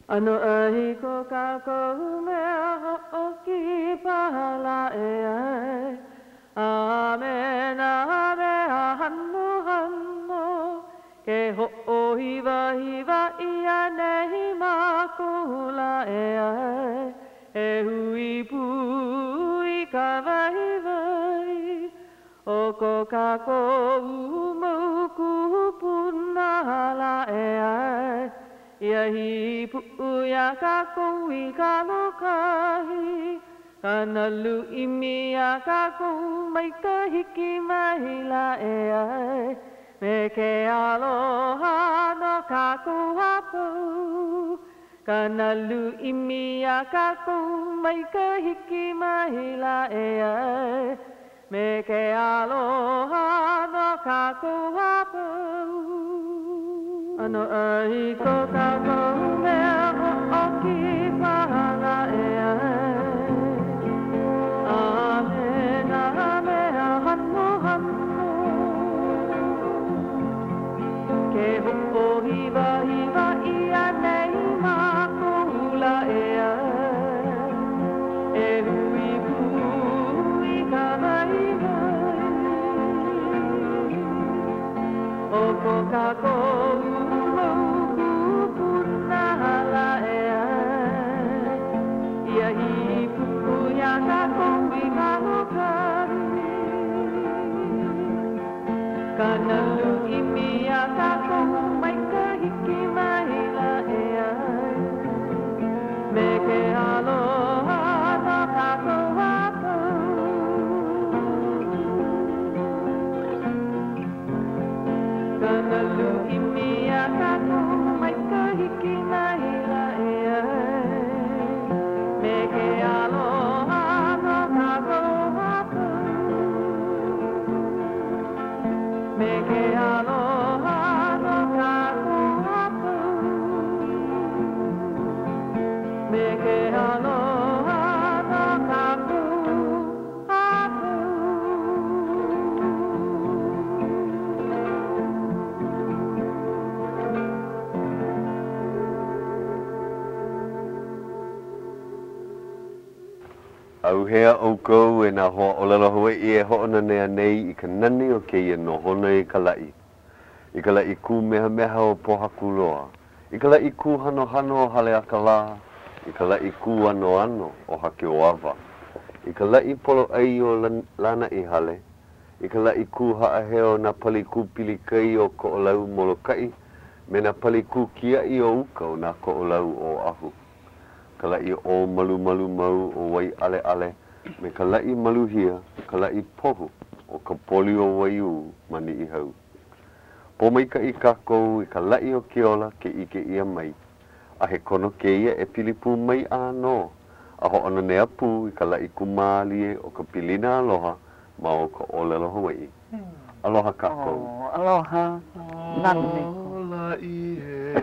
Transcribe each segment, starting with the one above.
Ano ahiko kako mea hoki pahala e ai. Amen, amen, hanno, hanno. Ke ho hiva, hiva, ia nehi makula e ai. E hui pui ka vai vai. O ko kako umuku punala e ai. Ia hi pu ia kako I ka lokahi. Kana lu imi a kako mai ka hiki mai la e ai. Me ke aloha no kako hapu. Kana lu imi a kako mai ka hiki mai la e ai. Me ke aloha no kako hapu. Ano ai ko kako mea o ki pahala e ai. Amen, amen, hanno, hanno. Ke ho'o hiva, hiva, ia nei makula e ai. E hui pui ka vai vai. O ko kako umoku punahala e ai. Ia hi puya kako I kalokari. Kana lu imi a kako mai ka hiki mai la e ai. Me ke aloha no kako hapu. Kana lu imi a kako mai ka hiki mai la e ai. Me ke aloha no kako hapu. Me ke aloha no kako hapu. Me ke aloha no kako hapu. Au hea o kou e nā hoa o lalo hoa I e hoona nea nei I ka nani o ke ia no hona I ka lai. I ka lai ku meha meha o pohaku loa. I ka lai ku hano hano o hale aka la. I ka lai ku ano ano o hake o awa. I ka lai polo ai o lana I hale. I ka lai ku haa heo na pali ku pili kai o ko o lau molokai. Me na pali ku kia I o ukau na ko o lau o ahu. Ka lai o malu malu mau o wai ale ale. Me ka lai malu hia, ka lai pohu o ka poli o wai u mani I hau. Po mai ka I kako I ka lai o keola ke ike ia mai. A he kono ke ia e pilipu mai ano. A ho ona nea pu I ka lai kumalie o ka pilina aloha ma o ka olelo Hawaii. Aloha kako. Oh, aloha. Nani. Ola I he.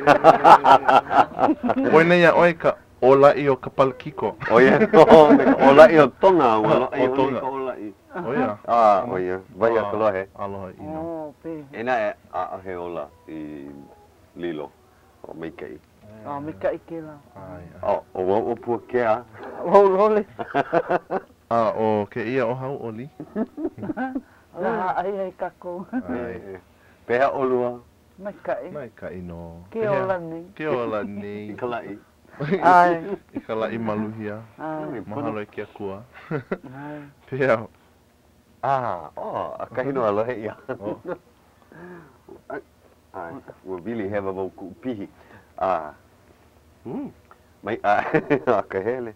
Oina ia oi ka ola I o ka palakiko. Oia, ola I o tonga, ola I o tonga. ka ola I. Oia. Oia, vai a kalohe. Aloha ino. Oh, pe. Ena e a he ola I lilo o meikai. Oh, mika ike la. Ai. O wau o pua kea. Oh, lole. O ke ia o hau oli. La ai ai kako. Ai. Peha olua. Mika i. Mai ka ino. Ke ola ni. Ke ola I ni. kalai. Ai. I ka lai maluhia. Ai. Mahalo e kia kua. Ai. Pea. A kahino alohe ia. Oh. We'll really have a moku pihi. Mai a kahele.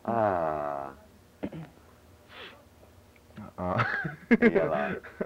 Ia la.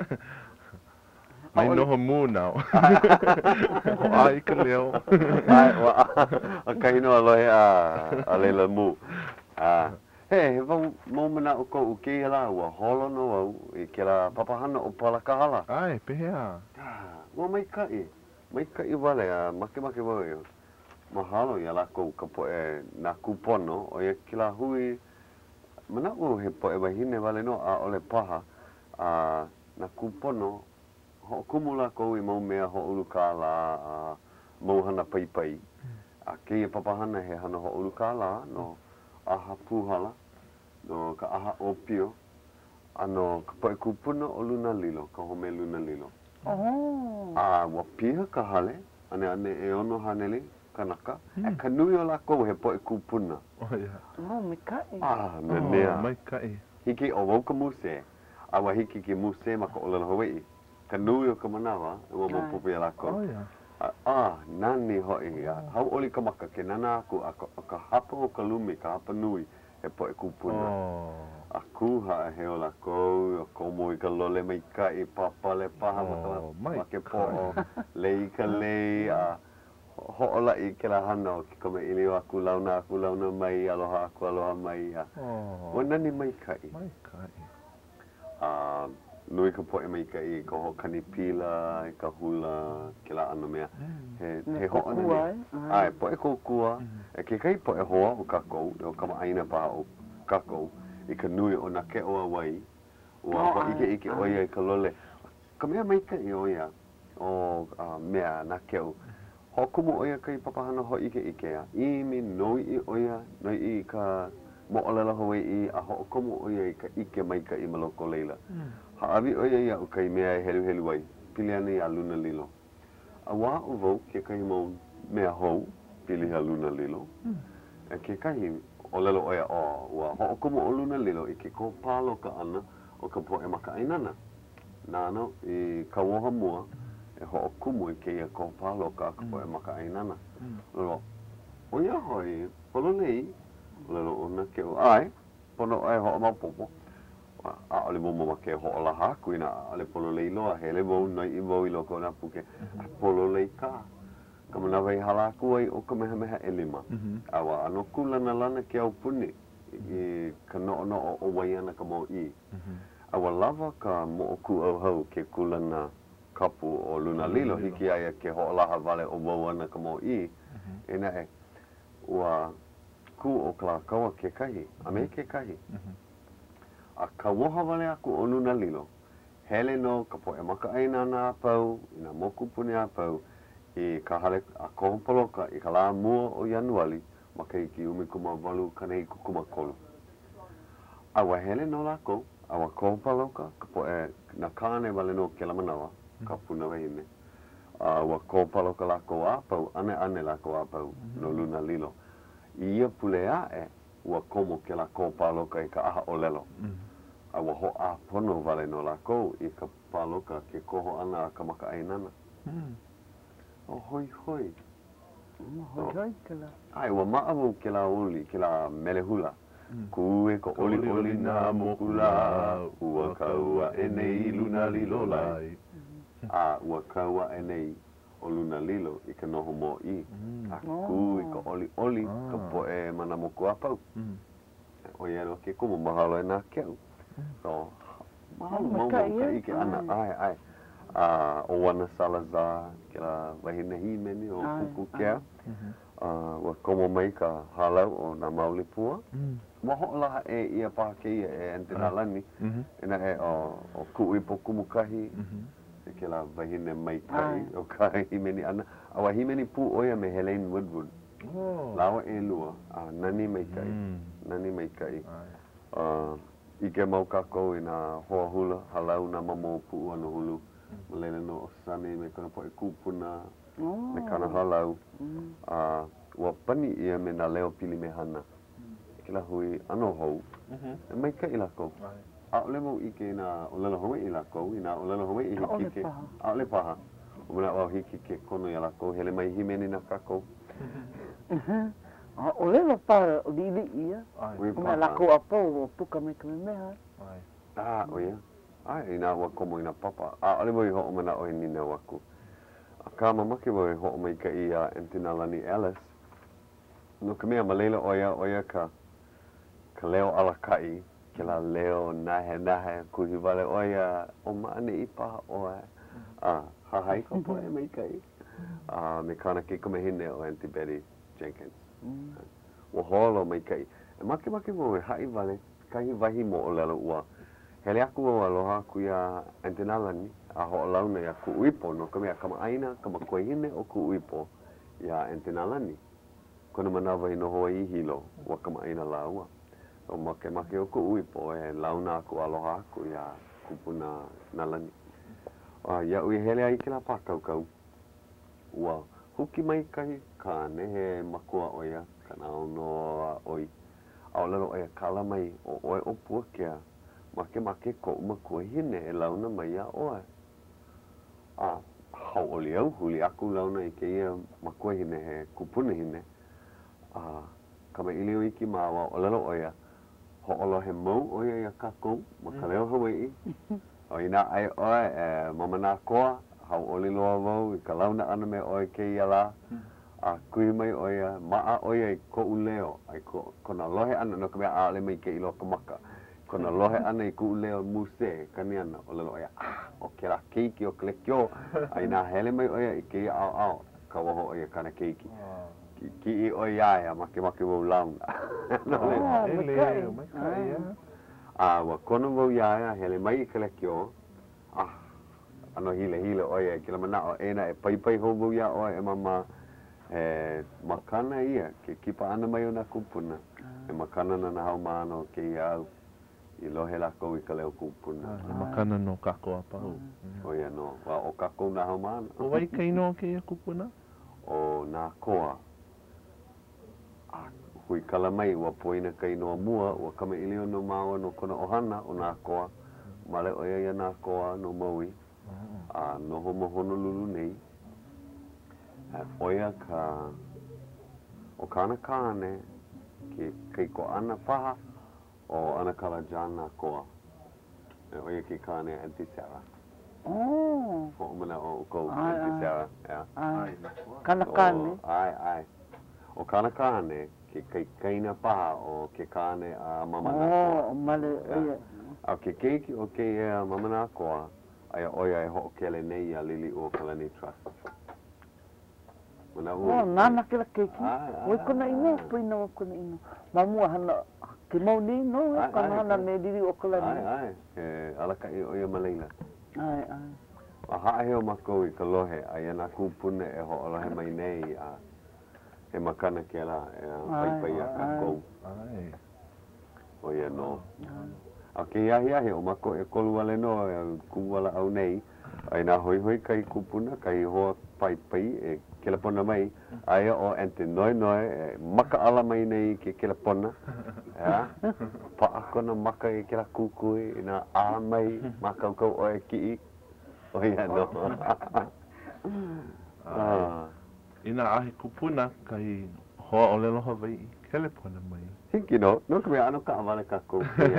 Mai noho mū nau. O ai ka leo. A kahino alohe a leila mu. He mau mana o kou ke la ua holo no au I ke la papahana o palakahala. Ai, pehea. Ua mai kai wale a make wau eo. Mahalo ia la kou ka poe na kupono o ia ki la hui. Mana o he poe wahine wale no a ole paha. Na kupono ho kumula kou I mau mea ho ulu ka la mau hana pai pai. A keia papahana he hana ho ulu kāla no aha puhala, no ka aha opio, ano ka poe kupuna o luna lilo, ka home luna lilo. A wa piha ka hale, ane e ono haneli, kanaka, e ka nui o lako he poe kupuna. Me kai. Nanea. Mai kai. Hiki o wauka muse, a wa hiki ki muse ma ka olala Hawaii. Ka nui o ka manawa, e wa mapupi a lako. Nani hoi, hau oli ka maka ke nana aku, ka hapa o ka lumi, ka hapa nui, he poe kupuna. A kuha he o lako, o komo i ka lole mai kai, papale paha ma ke po'o, lei ka lei, ho'ola i ke la hana o ki kome ilio aku launa mai, aloha aku aloha mai. O nani mai kai. Mai kai. Nui ka poe mai kai, ka ho kanipila, ka hula, ke la ano mea. He ho'ona ne. Ai, poe kokua. E ke kai poe hoa o kakou, o kama aina paha o kakou, i ka nui o na ke oa wai, ua hoa ike oia i ka lole. Ka mea mai kai oia, o mea na keu. Ho kumu oia kai papahana ho ike a. I mi noi i oia, noi i ka mo'olela Hawaii, a ho kumu oia i ka ike mai kai i maloko leila. Haawi oia ia o kai mea e helu wai, pili ana i a luna lilo. A wā o vau ke kai mau mea hou, pili a luna lilo. E ke kai o lelo oia o ua ho kumu o luna lilo i ke ko palo ka ana o ka poe maka ainana. Nano i ka woha mua, e ho kumu i ke ia ko palo ka poe maka ainana. Lolo, oia hoi, polo nei, lelo ona ke o ai, pono ai ho mapopo. A ole momo ma ke ho ola haku ina ale polo lei loa hele mo nai I mo I loko na puke polo lei ka kama na vai hala ku ai o ka meha e lima awa ano kula na lana ke au puni I ka no o wai ana ka mo I awa lava ka mo o ku au hau ke kula na kapu o luna lilo hiki ai ke ho ola ha vale o wau ana ka mo I ina e ua ku o kala kawa ke kahi a me ke kahi a ka woha wale aku o luna lilo, hele no ka poe maka aina na apau, ina moku puni apau, I ka hale a kohopoloka I ka la mua o Januari, maka I ki umikuma walu kanei kukuma kolo. Awa hele no lako, awa kohopoloka, ka poe na kane wale no ke lamanawa, ka puna wahine. Awa kohopoloka lako apau, ane lako apau, no luna lilo. Ia pule ae, ua komo ke la kohopoloka I ka aha o lelo. Awa ho a pono wale no lako I ka paloka ke koho ana ka maka ainana. O hoi. Hoi kala. Ai, ua maamu ke la uli, ke la melehula. Kue ko oli na mokula, ua kaua e nei luna lilo lai. Ua kaua e nei o luna lilo I ka noho mo I. Kue ko oli, ka poe mana moku apau. O iero ke kumu mahalo e nā keu. So, mahalo mau ka ike ana, ai. O wana Salazar, ke la wahine himeni o Kukukea. Ua komo mai ka halau o nā maulipua. Maho laha e ia paha ke ia e Antenalani. Ina e o kuipo kumukahi. Ke la wahine mai kai o ka himeni ana. Awa himeni pu oia me Helene Woodward. Lawa e lua, nani mai kai. Ike mau kako I nā hoa hula, halau nā mamo puu ana hulu. Malele no o sane me kana poe kupuna, me kana halau. Ua pani ia me nā leo pili me hana. Kila hui ano hou, e mai kai lako. A ole mau ike nā olelo Hawaii lako, I nā olelo Hawaii hiki ke. A ole paha. O muna wau hiki ke kono ia lako, hele mai himeni nā kako. O lelo pa o lili ia. Una lako apau o puka me ka meha. Oia. Ai, ina wa komo ina papa. Ale mo I ho mana o nina waku. Ka mamake mo I ho mai ka I Antenalani Alice. No ka mea malela oia ka leo alakai, ke la leo nahe kuhi wale oia o maane I paha oa. Hahai ka poe mai kai. Me kana ke kumehine o Auntie Betty Jenkins. Ua holo mai kai. E make mo hai wale, kahi wahi mo o lelo ua. Hele aku o aloha ku ia Antenalani, a ho launa ia ku uipo, no ka mea kama aina, kama koehine o ku uipo ia Antenalani. kona manawa ino hoa I hilo wakama ina laua. O make o ko ui po e launa aku aloha aku ia kupuna nalani. Ia ui hele ai kila pākaukau. Ua huki mai kai kāne he makua oia kana ono oi. Au lalo oia kala mai o oe o pua kia. Make ko makua hine e launa mai ia oe. Hau oli au huli aku launa I ke ia makua hine he kupuna hine. Kama ili o iki mawa o lalo oia. Ho'olo he mau oia ia kakou ma ka leo Hawaii. O ina ai oe mamana koa hau oli loa wau I ka launa ana me oe ke ia la. Kui mai oia maa oia I ko uleo ai kona lohe ana no ka mea aale mai ke ilo ka maka. Kona lohe ana I ku uleo muse kani ana o lalo oia o ke la keiki o klekio ai nā hele mai oia I ke ia au ka waho oia kana keiki. Ki I oia ia make wau launa. Wa kono wau ia hele mai I klekio. Ano hile oia kila mana o ena e pai hou wau ia oia e mama makana ia ke kipa ana mai o na kupuna. E makana na hau maano ke ia au I lohe lako I ka leo kupuna. Makana no kako apau. Oia no, wa o kako na hau maano. O wai kaino ke ia kupuna? O nā koa. Hui kala mai ua poina kainoa mua ua kama ilio no maua no kona ohana o nā koa. Male oia ia nā koa no maui. No homo Honolulu nei. Oia ka o kana kāne ke keiko ana paha o ana kala jana koa. Oia ke kāne Auntie Sarah. Ho mana o ko Auntie Sarah. Kana kāne. Ai. O kana kāne ke kaina paha o ke kāne a mamana koa. Male oia. A ke keiki o ke mamana koa. Ai oia e ho'okele nei a Lili o Kalani Trust. Nana kila keiki. Oi kona ino, puina o kona ino. Mamua hana ke mauni no, kana hana me Lili o Kalani. Ai. Alakai oia maleila. Ai. A hae o makou I ka lohe, ai ana kupune e ho'olohe mai nei a he makana ke la pai a kakou. Ai. Oia no. A ke iahi o mako e kolu ale no kuwala au nei ai nā hoi kai kupuna kai hoa pai e kelapona mai ai o ente noi maka ala mai nei ke kelapona pa akona maka I ke la kukui ina a mai makaukau o e ki oia no Ina ahi kupuna kai hoa o lelo Hawaii kelapona mai. Hiki no ka mea ano ka awale kako.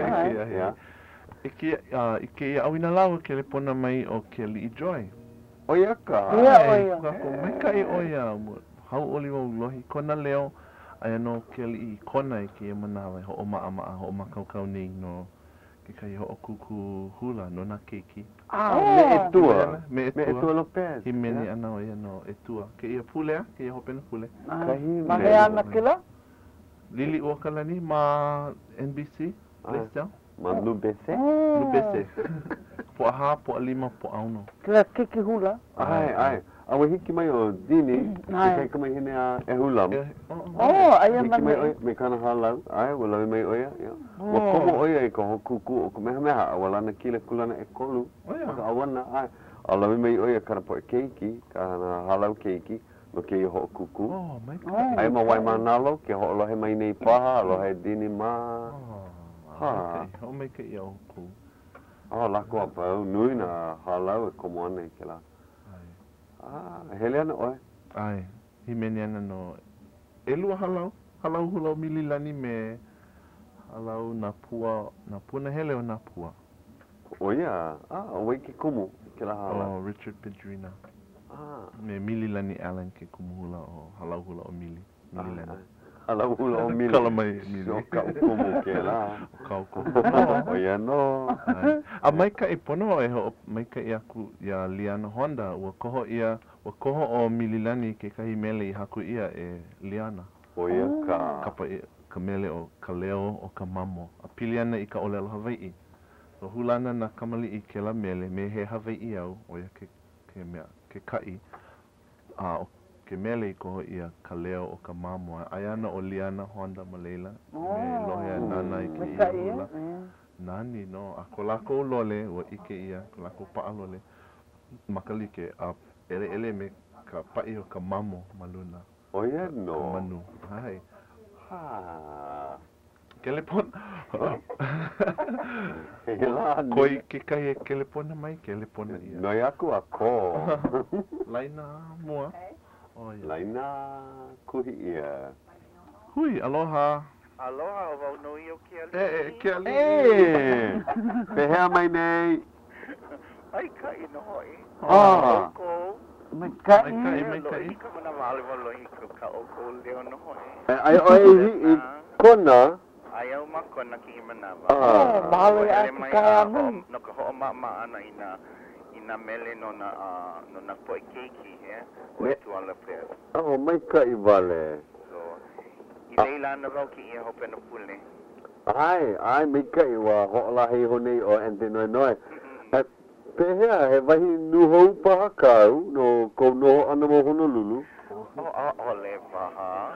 Ike ia au ina lau ke le pona mai o ke Li'i Joy. Oia ka. Oia. Mai kai oia. Hau oli wau lohi kona leo. Ai no ke Li'i kona I ke manawa. Ho o maa ho o makaukau nei no. Ke kai ho o kuku hula no na keiki. Me etua. Me etua Lopez. Hi meni ana o ia no etua. Ke ia pulea. Ke ia hopena pule. Mahe ana kila? Lili o Kalani ma NBC. Lestau. Ma Lubese? Lubese. Po aha, po lima, po auno. Kila kiki hula? Ai. Awa hiki mai o Dini. Kai ka mai hine a e hulam. Aia mane. Hiki mai me kana halau. Ai, wala mai oia. Wa komo oia I ka hokuku o ka meha awala na kile kulana e kolu. Ka awana. Ai. Ala mai oia kana po e keiki. Kana halau keiki. No ke I ho'okuku. Mai kai. Ai ma wai manalo ke ho'olohe mai nei paha, alohe Dini ma. O mai kai ia hoku. Lako a pau, nui na halau e komo ana I ke la. Hele ana oe? Ai, hi meni ana no. Elua halau hula o mililani me halau na puna hele o na pua. Oia, oi ke kumu ke la halau. Richard Pedrina. Me mililani Allen ke kumu hula o halau hula o mililani. Halau hula o mili. Kala mai mili. So ka kumu ke la. Ka kumu. Oia no. A mai ka I pono e ho mai ka I aku ia Liana Honda ua koho o mililani ke kahi mele I haku ia e Liana. Oia ka. Kapa ka mele o ka leo o ka mamo. A pili ana I ka olelo Hawaii. So hulana na kamali I ke la mele me he Hawaii au oia ke mea ke kai. ke mele ko ia ka leo o ka mamo. Ai ana o Liana Honda Malela. Me lohe nana i ke ia hula. Nani no. A ko lako lole o ike ia. Ko lako paa lole. Makalike a ele me ka pai o ka mamo maluna. Oia no. Ka manu. Hai. Ha. Kelepon. Koi ke kai e kelepona mai, kelepona ia. Noi aku a ko. Laina mua. Oh, ia. Laina kuhi ia. Hui, aloha. Aloha, o wau nui o ke ali. Ke ali. Pehea mai nei. Ai ka ino hoi. Ah. Ko. Mai kai. Mai kai. Loi ka mana wale walo i ka o ko leo no hoi. Ai oi i kona. Ai au ma kona ki manawa. Mahalo i ake kai anu. No ka hoa ma ana ina mele no na poi keiki he. O tu ala prea. Oh, mai kai vale. So, i leila na wau ki ia hope na pule. Ai mai kai wa ho'la hei honei o ente noi. Pehea, he wahi nuhou paha kau no kou noho ana mo Honolulu. O le paha.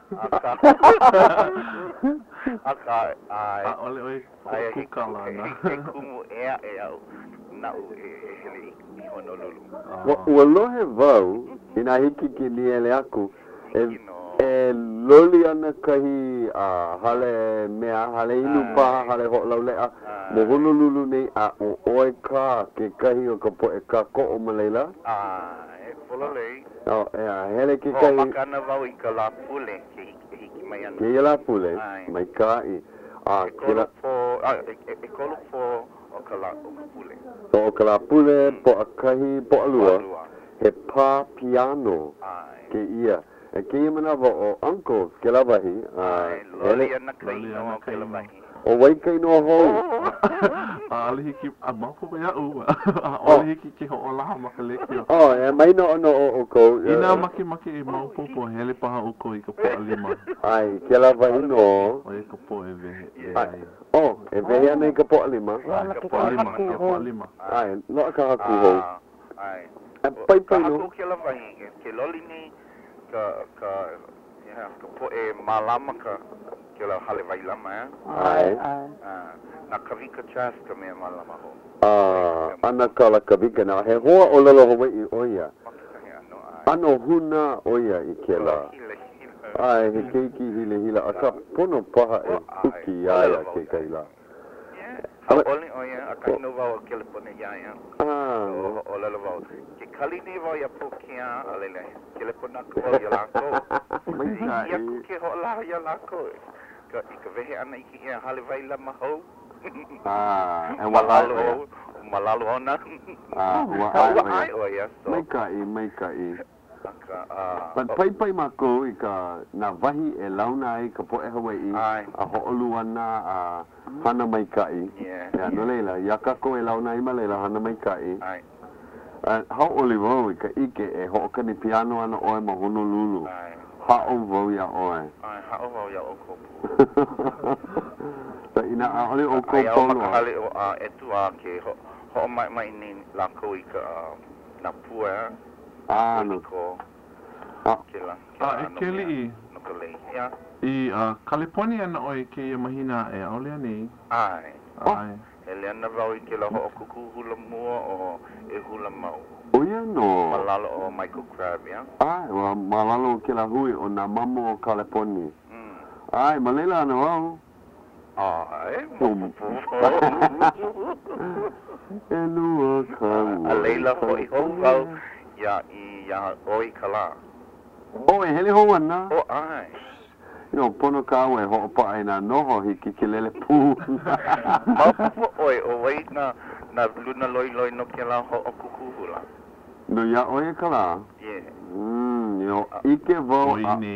Aka, ai. Ole oi kukala na. E kumu ea au. Na u hele i Honolulu. Ua lohe vau, ina hiki ki niele aku, e loli ana kahi hale mea, hale inu paha, hale ho'lau lea, mo Honolulu nei a o oe ka ke kahi o ka poe ka ko'o maleila. E polo lei. O, ea, hele ke O kahi, makana vau i ka la pule, ke hiki mai ana. ke ia pule, mai kai. E kolo po o ka la pule. O ka la pule, po a kahi, po a lua, he pā piano ke ia. E ke ia manawa o uncle ke lawahi. Loli ana kai no ke lawahi. O waikai no hou. Ale hiki, a mapo mai au. Ole hiki ke ho o laha makaleke. Oh, e mai no o ko. Ina maki e mau popo hele paha o ko i ka poa lima. Ai, ke lawahi no. O e ka poa e vehe. Oh, e vehe ana i ka poa lima. Ka poa lima. Ai, no ka haku hou. Ai. Pai no. Haku ke lawahi, ke loli ni ka poe malama ka ke la hale vai lama Ai. Na kavika chas ka mea malama ho. Ana kala kavika na he hoa o lalo hoa i oia. Ano huna oia i ke la. Ai, he keiki hile hila. Aka pono paha e uki aia ke kaila. Oli oia, a kai no wau ke le pone iaia. O lalo wau. Ke kali ni wau ia po kia alele. Ke le pona ko ia lako. Ia ku ke ho la ia lako. Ka vehe ana i ki ia hale vai lama hou. E Malalo ona. Ua ai oia. Mai kai. Pai mako i ka na wahi e launa ai ka poe Hawaii. A ho'olu ana a hana mai kai. Ia no leila, ia kako e launa ai ma leila hana mai kai. Hau oli wau i ka ike e ho'okani piano ana oe ma Honolulu. Ha'o wau ia oe. Ha'o wau ia o kopu. Ta ina a ole o kopu. Ai au makahale o e tua ke ho'o mai ni lako i ka na pua. No. Keli i California na oi ke ia mahina e aolea nei. Ai. Ele ana wau i ke la ho'o kuku hula mua o e hula mau. Oia no. Malalo o Michael Crab, ya? Ai, wa malalo ke la hui o na mamo o California. Ai, malela ana wau. E lua kau. A leila hoi hou wau ia oi kala. O, e hele hou ana? O, ai. Ino, pono kau e ho'opa ai na noho hiki ke lele pū. Maupupo oi, o wai na luna loi no ke la ho'o kukuhula. No ia oe kala? Yeah. Yo, ike vau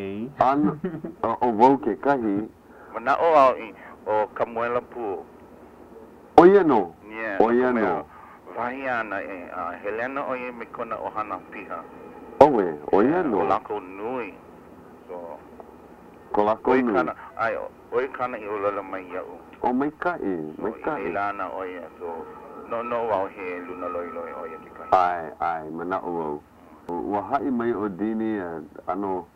o vau ke kahi. Mana o au i, o Kamuela Pū. Oia no? Yeah. Oia no? Vahi ana e, Helena oie me kona o hana piha. Oe, oia no? O lako nui. So, ko lako nui? Ai, oi kana i o lala mai iau. O mai kai, mai kai. I lana oia, so, no au he luna loi oia ke kai. Ai, mana o au. Ua ha'i mai o dini ano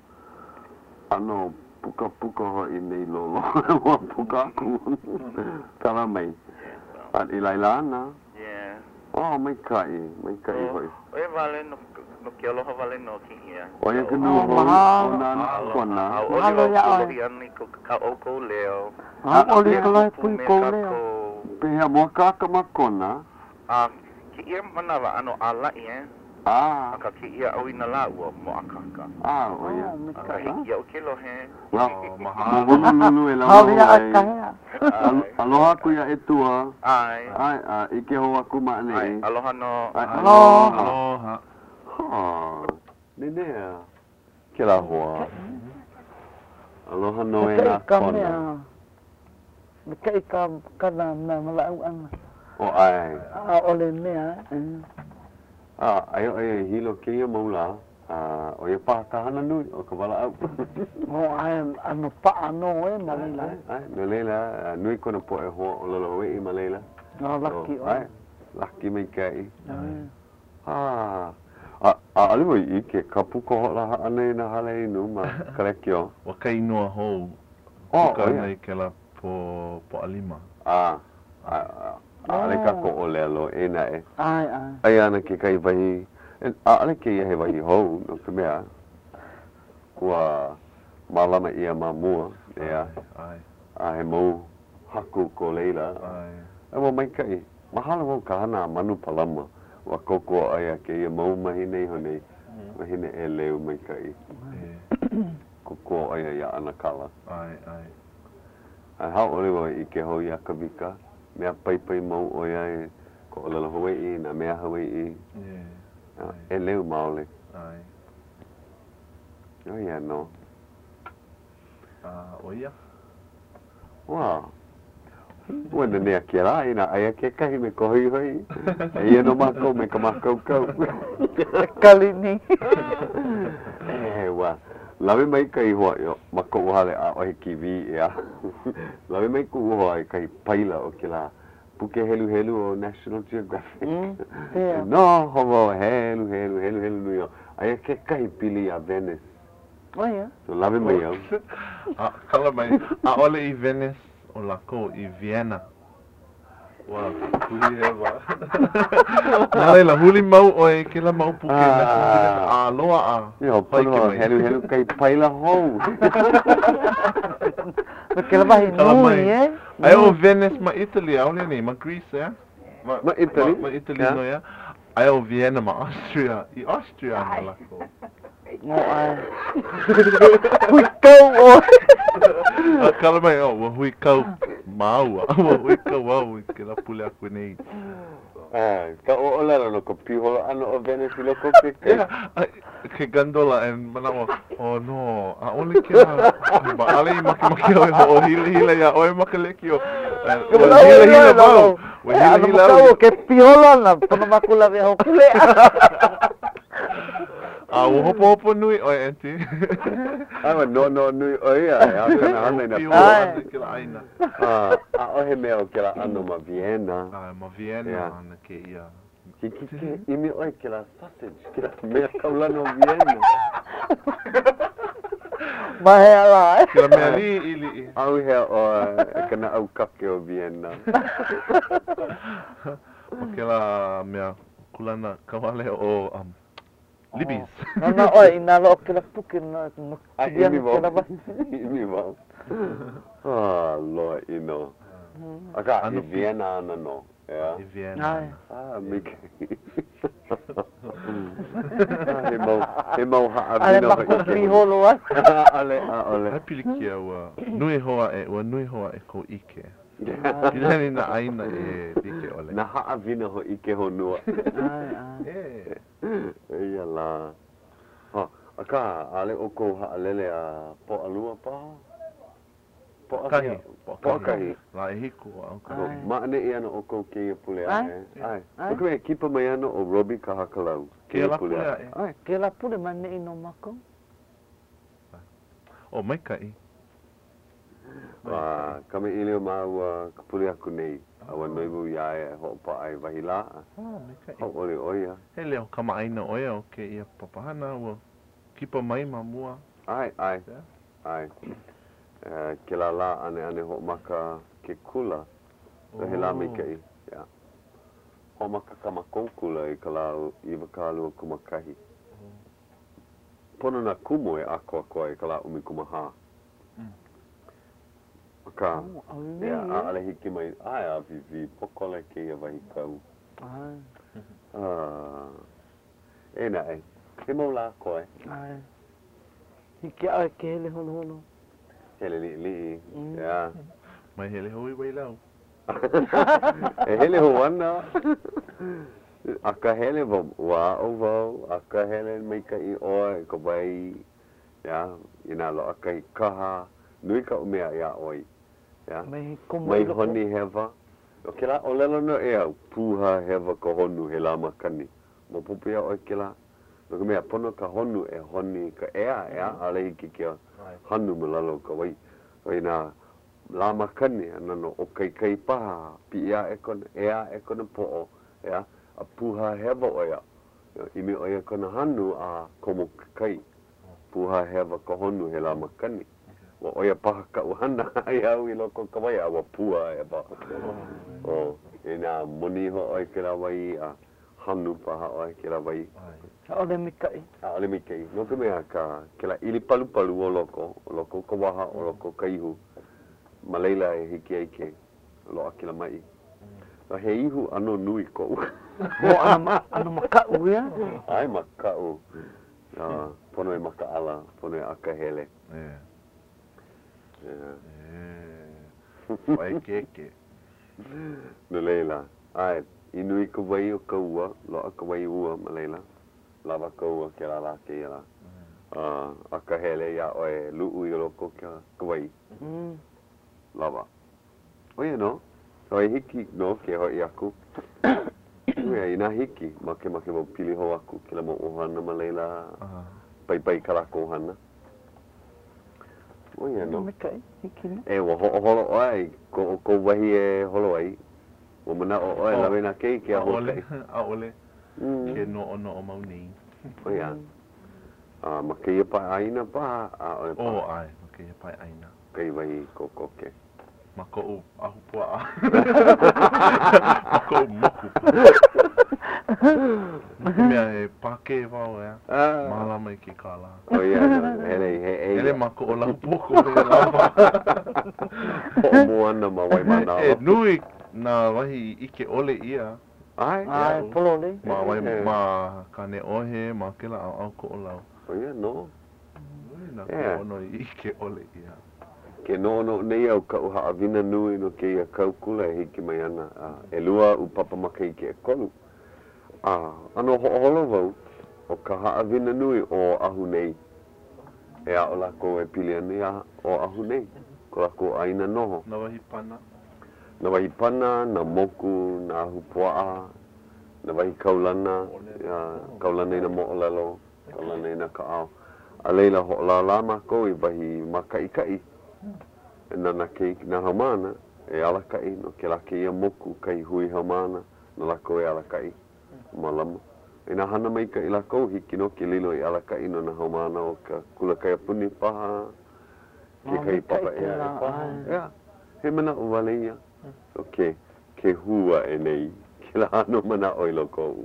puka ho I nei lolo. Ua puka aku. Kala mai. At ilailana. Yeah. Oh, mai kai hoi. Oe vale no ke aloha vale no ki ia. Oia ka nua hoi, o nā kona. Mahalo ia oi. Oi ani ko ka oko leo. Oli ka lai pui ko leo. Pehea mua kaka ma kona. Ki ia manawa ano alai Aka ki ia au ina la ua mo akaka. Oia. Ka hiki au ke lohe. Mahalo e lau Hali ia akahea. Aloha ku ia e tua. Ai. Ike ho aku ma nei. Aloha no. Aloha. Nenea. Ke la hoa. Aloha no e nā kona. Mika I ka kana na malau ana. O ai. Ole mea. Ai hilo ke ia maula. O ia pātahana nui o ka wala au. O ai ano pa no e malela. No leila, nui kona po e hoa o lolo hoi I malela. No laki o. Laki mai kai. Aliwa I ke kapuko hola ane na hale inu ma kareki o. Wa kai noa hou. Ka nei ke la po alima. Ale kako o lelo e na e. Ai. Ai ana ke kai wahi. Ale ke ia he wahi hou no ka mea. Kua malama ia mamua. Ea. He mau haku ko leila. Ewa mai kai. Mahala wau ka hana manu palama. Wa koko ai ke ia mau mahine honei. Mahine e leu mai kai. Koko ai ia ana kala. Ai hau ole wai I ke hou ia ka vika. Mea pai mau o ia ko lala Hawaii na mea Hawaii. E leu maole. O ia no. O ia? Wow. Wana nea ke rai na aia ke kahi me ko hoi. E ia no mako me ka mako kau. Kalini. Wa. Lawe mai kai hoa yo mako wahale a ohe kiwi ea. Lawe mai ku hoa kai paila o ke la puke helu o National Geographic. No, homo helu nui o. Aia ke kai pili a Venice. O ia. So lawe mai au. Kala mai. A ole I Venice o lako I Vienna. Wa, huli hewa. Nāleila, huli mau oe ke la mau puke a loa a. Yo, pano helu kai paila hou. Ke la mahi nui Ai o Venice ma Italy, aule nei, ma Greece Ma Italy? Ma Italy no ia. Ai o Vienna ma Austria. I Austria na lako. No ai. Hui kau o. Kala mai o, wa hui kau maua. Wa hui kau au ke la pule aku nei. Ka o lalo no ko pihola ano o Venice I loko pike. Ke gandola and manawa, oh no, a ole ke la, ba ale I maki o hila ya, oe makaleki o. Hila mau. Hila mau. Ke pihola na, pono makula vea hokule. O hopo nui oi enti. Awa no nui oi ai, a kana hana ina Ai. Ke la aina. A ohe mea o ke la ano ma Vienna. Ma Vienna ana ke ia. Ke imi oi ke la sausage, ke la mea kaulano Vienna. Mahe ala Ke la mea ili. Au hea o kana au kake o Vienna. O ke la mea kulana kawale o Libis. Nana oi, ina lo ke la puke na Imi wau. Loa ino. Aka, I Vienna ana no. I Vienna. Mika. He mau ha'a Ale vino maku piholo ai. ole. Hapilikia ua nui hoa e ko ike. Pilani na aina e dike ole. Na ha'a vino ho ike honua. Ia la. Aka, ale oko ha'a lele a po alua paha. Pokahi. La e hiku a. Maane I ana oko ke ia pule ai. Oko e kipa mai ana o Robbie Kahakalau. Ke la pule ai. Ke la pule mane ino mako. O mai kai. Kame ilio mau ka pule aku nei. Awa noivu ia e ho pa ai wahi la. Me kai. Ho ole oia. He leo kamaaina oia o ke ia papahana ua kipa mai mamua. Ai. Ke la ane ho maka ke kula. He la me kei. Yeah. Ho maka kamakou kula I ka la I wakalua kumakahi. Pono na kumo e ako I ka la umi kumaha. Maka, ale hiki mai, ai a vivi, pokole ke ia wahi kau. Ena e, he mau la koe. Hiki a ke hele hono. Hele li, yeah. Mai hele hui wai lau. E hele ho ana. Aka hele wa o aka hele mai ka I oe, ko wai, yeah, ina lo aka I kaha, nui ka umea ia oi. Yeah. Mai honi hewa. O ke la o lelo no e au puha hewa ka honu he la makani. Mo pupia o ke la. No ka mea pono ka honu e honi ka ea ale hiki kia hanu malalo ka wai. Wai na la makani anano o kai paha pi ea e kona po'o ea a puha hewa o ea. Imi o ea kona hanu a komo kai. Puha hewa ka honu he la makani. Wa oia paha ka uhana ai au I loko ka wai awa pua e ba. Ina moni ho oi ke la wai a hanu paha oi ke la wai. Ole mikai. Ole mikai. No ka mea ka ke la ili palu o loko ka waha o loko ka ihu. Maleila e hiki ai ke lo akila mai. He ihu ano nui ko. Ano makau ia? Ai makau. Pono e makaala, pono e akahele. Wai keke. No leila. Ai, inui ka wai o ka ua, loa ka wai ua ma leila. Lava ka ua ke la ke ia la. Aka hele ia oe luu I loko ka wai. Lava. Oia no. Hoi hiki no ke hoi aku. Uia ina hiki. Make mo pili ho aku. Kila mo ohana ma leila. Pai ka lako ohana. Oia no. E wa holo ai ko wahi e holo ai. Wa mana o ai lawe na kei ke holo kai. A ole. Ke no o mau nei. Oia. Ma kei pa aina pa a ole pa. O ai, ma kei pa aina. Kei wahi ko ke. Ma ko u ahu pua. Ma ko moku. Mea e pake wau ea. Malama I ke kala. Oia no. Hele ma ko o lau poko he lava. O moana ma wai mana. E nui na wahi ike ole ia. Ai, polole. Ma wai ma kane ohe ma ke la au ko o lau. Oia no. Na ko ono ike ole ia. Ke no nei au ka uha avina nui no ke ia kaukula e hiki mai ana. E lua u papa maka I ke e kolu. Ano holo wau o ka haawina nui o ahu nei. E a o lako e pili ane o ahu nei. Ko lako aina noho. Na wahi pana. Na wahi pana, na moku, na ahu poa, na wahi kaulana. Kaulana ina mo o lelo, kaulana ina ka ao. A leila ho la lama ko I wahi makai. E nana kei na hamana e ala kai no ke lake ia moku kai hui hamana na lako e ala kai. Malama. Ina hana mai ka ila kou hiki no ki lilo I ala ka ino na haumana o ka kula kai puni paha. Ki kai papa e a paha. Ea, he mana o wale ia. So ke hua e nei. Ki la hano mana o ilo kou.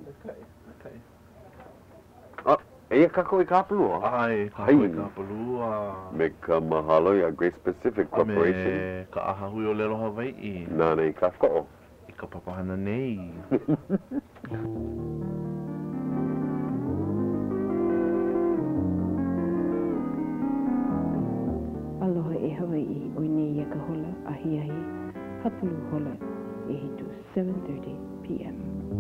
Eia kako I kapalua? Ai, kako I kapalua. Me ka mahalo I a Great Pacific Corporation. Me ka ahahui o lelo Hawaii. Nā nei ka ko'o. I ka papahana nei. Aloha e Hawaii, o nei ia ka hola ahi hapulu hola e hitu 7:30 p.m.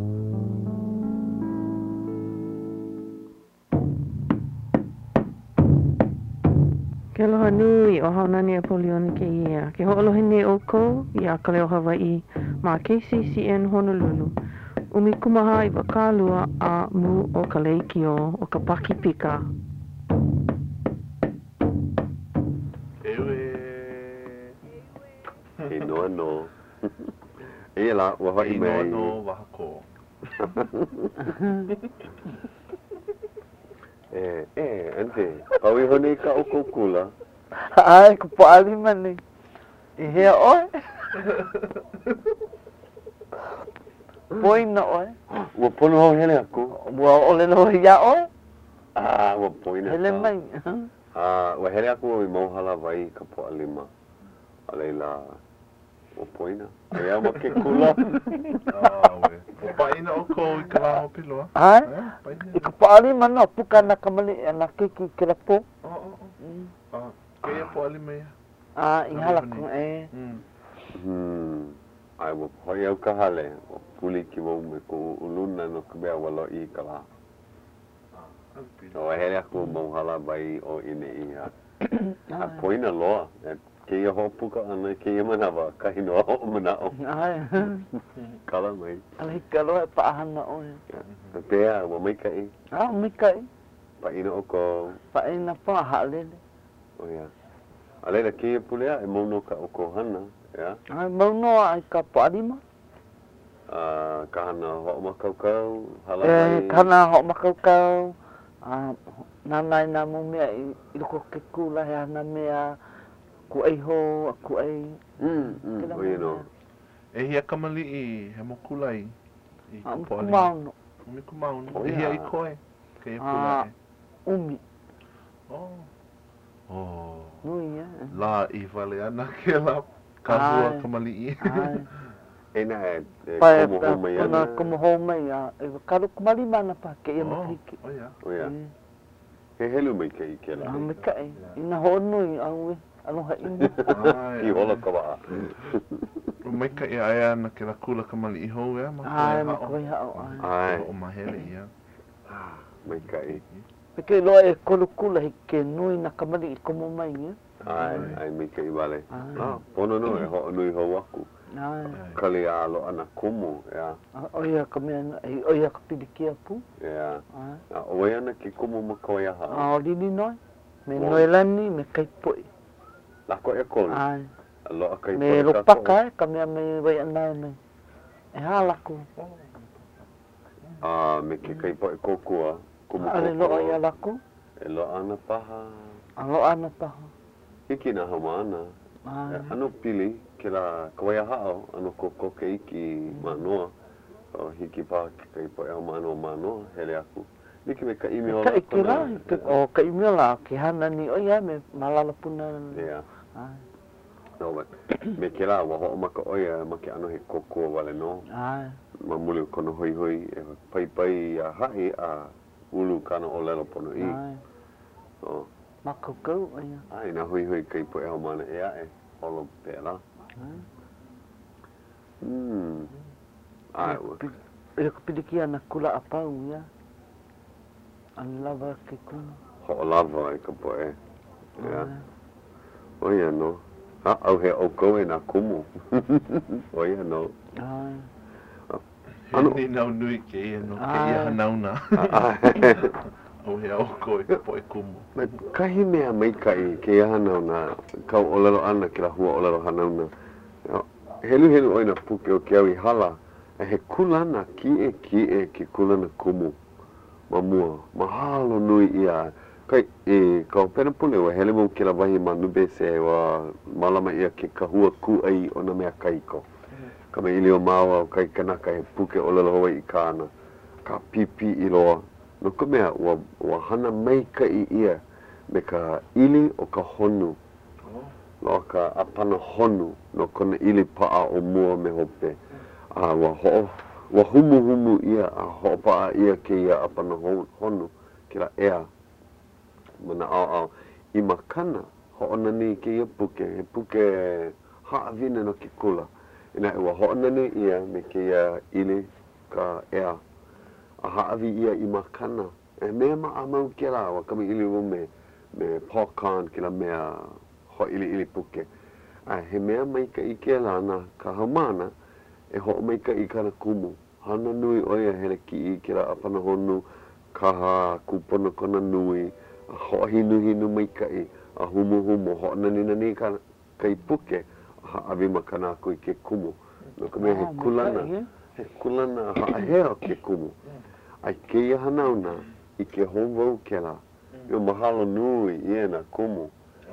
Ke aloha nui o haunani a poliona ke ia. Ke ho'olohe nei o kou I a kaleo Hawaii ma KCCN Honolulu. Umi kumaha I wakalua a mu o ka leikio o ka paki pika. E noa no. E la, wa hoi me. No, wahako. Ante. Kau I honi ka o kukula. Ai, ko paali mani. I hea oe. Poina oe. Wa pono ho hele aku. Wa ole no hea oe. Wa poina. Hele mai. Wa hele aku I mauhala vai ka po alima. Alela. Wa poina. Ia ma ke kula. We. Paina o ko I ka lao piloa. Ai. I ka paali mana puka na kamali na kiki ke la po. Kaya po alima ia. I hala ko e. Ai wa hoi au ka hale. Wa puli ki wau me ko uluna no ka mea walo I ka la. O hele aku mauhala vai o ine ia. A poina loa. Ke ia ho puka ana ke ia manawa kahi no o manao. Ai. Kala mai. Alai ka loa pa hana oe. Pea wa mai kai. Mai kai. Pa ina o ko. Pa ina pa halele. O ia. Alela ke ia pulea e mauno ka o ko hana. Ya. Ai mauno ai ka palima. Ka hana ho makaukau. Hala mai. Ka hana ho makaukau. Nanai na mo mea I loko ke kula he ana mea ku ei ho, ku ei. Oi no. E hia kamali I he mokulai. Kumauno. Umi kumauno. E hia I koe. Ke ia pulai. Umi. Nui ia. La I vale ana ke la kahua kamali I. Ena komo ho mai ana. Komo ho mai a. E karu kumali mana pa ke ia makiki. O ia. He helu mai ke I ke la. Me kai. Ina ho nui au aloha ina. I hola ka waa. Mai ka ia ai ana ke la kula kamali I hou ea. Ai, ma koi hao. Ai. O mahele ia. Mai ka I. Me ke loa e kolu kula hi ke nui na kamali I komo mai ia. Ai, mai ka I wale. Pono no e ho nui hou aku. Kali alo ana kumu, ya. Oia ka mea, oia ka pilikia pu. Ya. Oia na ki kumu makoia ha. Lili noi. Me noi lani, me kai poi. Lako e kolu? Ai. Alo a kai poi me lopaka ka mea me wai ana me. E halaku. Me ke kai poi kokua. Ale loa ia laku. E loa ana paha. Loa ana paha. Hiki na hamana. Ano pili. Kila kawaya hao ano koko ke iki manoa hiki pa kai po e manoa hele aku niki me ka email ka ikira o ka email la ki hana ni o ia me malala puna ya no but me kila wa ho maka o ia maki ano he koko wale no mamuli kono hoi e pai a hai a ulu kana o lelo pono I so makoko ia ai na hoi kai po e mana e a olo pela e ka pidiki ana kula apau ia an lava ke kuna ho lava e ka poe ia o ia no au he o koe na kumu o ia no ni nau nui ke ia no ke ia hanauna o he o koe ka poe kumu kahi mea mai kai ke ia hanauna kau olelo ana ki la hua olelo hanauna helu oina puke o ke au I hala he kulana ki e kulana kumu mamua mahalo nui ia kai kau pena pule wa hele mo ke la wahi manube se wa malama ia ke kahua ku ai ona mea kaiko kama ili o maua kai kanaka he puke o lelo hawa I kana ka pipi I loa no ka mea wa hana mai ka I ia me ka ili o ka honu no ka apana honu no kona ili paa o mua me hope wa humu ia a hopa ia ke ia apana honu kila ea mana au I makana hoona ni ke ia puke haawina no ki kula ina e wa hoona ni ia me ke ia ili ka ea a haawi ia I makana e mea maamau ke la wa kami ili ume me pokan kila mea ho ili puke. He mea mai ka I ke lana ka hamana e ho mai ka I kana kumu. Hana nui oia hele ki I ke la apana honu kaha kupona kona nui ho hinu mai ka I a humu ho nani ka I puke a awi makana aku I ke kumu. No ka me he kulana hea ke kumu. Ai ke ia hanauna I ke hongo ke la. Yo mahalo nui I na kumu.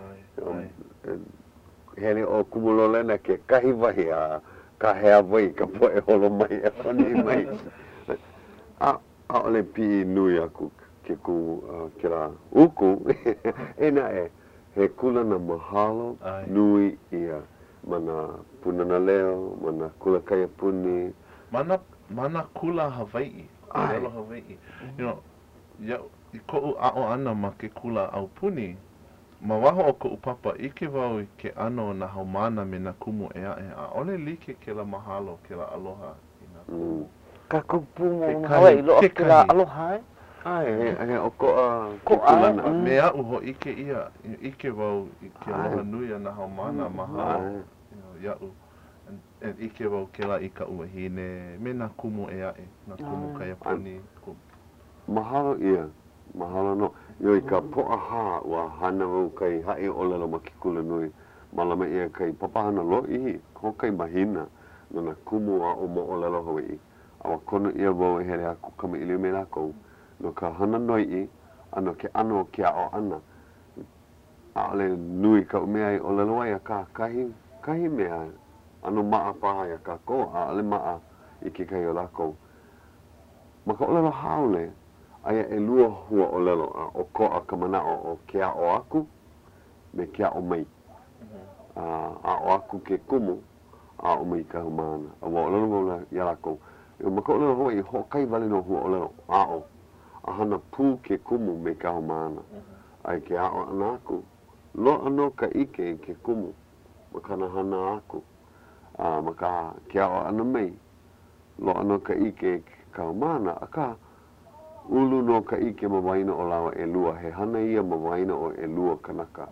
Hele o kumu lolena ke kahi wahi a ka hea wai ka poe holo mai e whani mai. A ole pi nui aku ke ku ke la uku. Ena he kulana mahalo nui ia. Mana punana leo, mana kula kaya puni. Mana kula Hawaii. Lelo Hawaii. You know, I ko'u a'o ana ma ke kula au puni, ma waho o ko'u papa, ike wau I ke ano na haumana me na kumu a ole like ke la mahalo, ke la aloha I na kumu. Ka kupu mo Hawaii lo ke la aloha Ai, o ko'a kulana. Me a'u ho ike wau I ke aloha nui a na haumana mahalo. Ia'u. And ike wau ke la I ka uahine, me na kumu na kumu kaya puni. Mahalo ia, mahalo no. Yo I ka po'aha wa hana wau kai hae o lelo ma ki kula nui. Malama ia kai papahana lo ihi, ho kai mahina. No na kumu a o mo o lelo Hawaii. Awa kono ia wau e here aku kama ili me lako. No ka hana noi I, ano ke ano kia o ana. Ale nui ka umea I o lelo ai a ka kahi mea. Ano maa paha ia ka ko a ale maa I ke kai o lako. Maka o lelo haole. Aia e lua hua o lelo o ko'a ka manao o ke o aku me ke o mai. A o aku ke kumu a o mai ka humana. A wa o lelo maula ia lako. Maka o lelo hoa I ho kai vale no hua o lelo a o. A hana pū ke kumu me ka humana. Ai ke a o ana aku. Lo ano ka ike I ke kumu. Maka na hana aku. Maka ke a o ana mai. Lo ano ka ike ka humana. Aka ulu no ka ike mawaina o lawa e lua. He hana ia mawaina o e lua kanaka.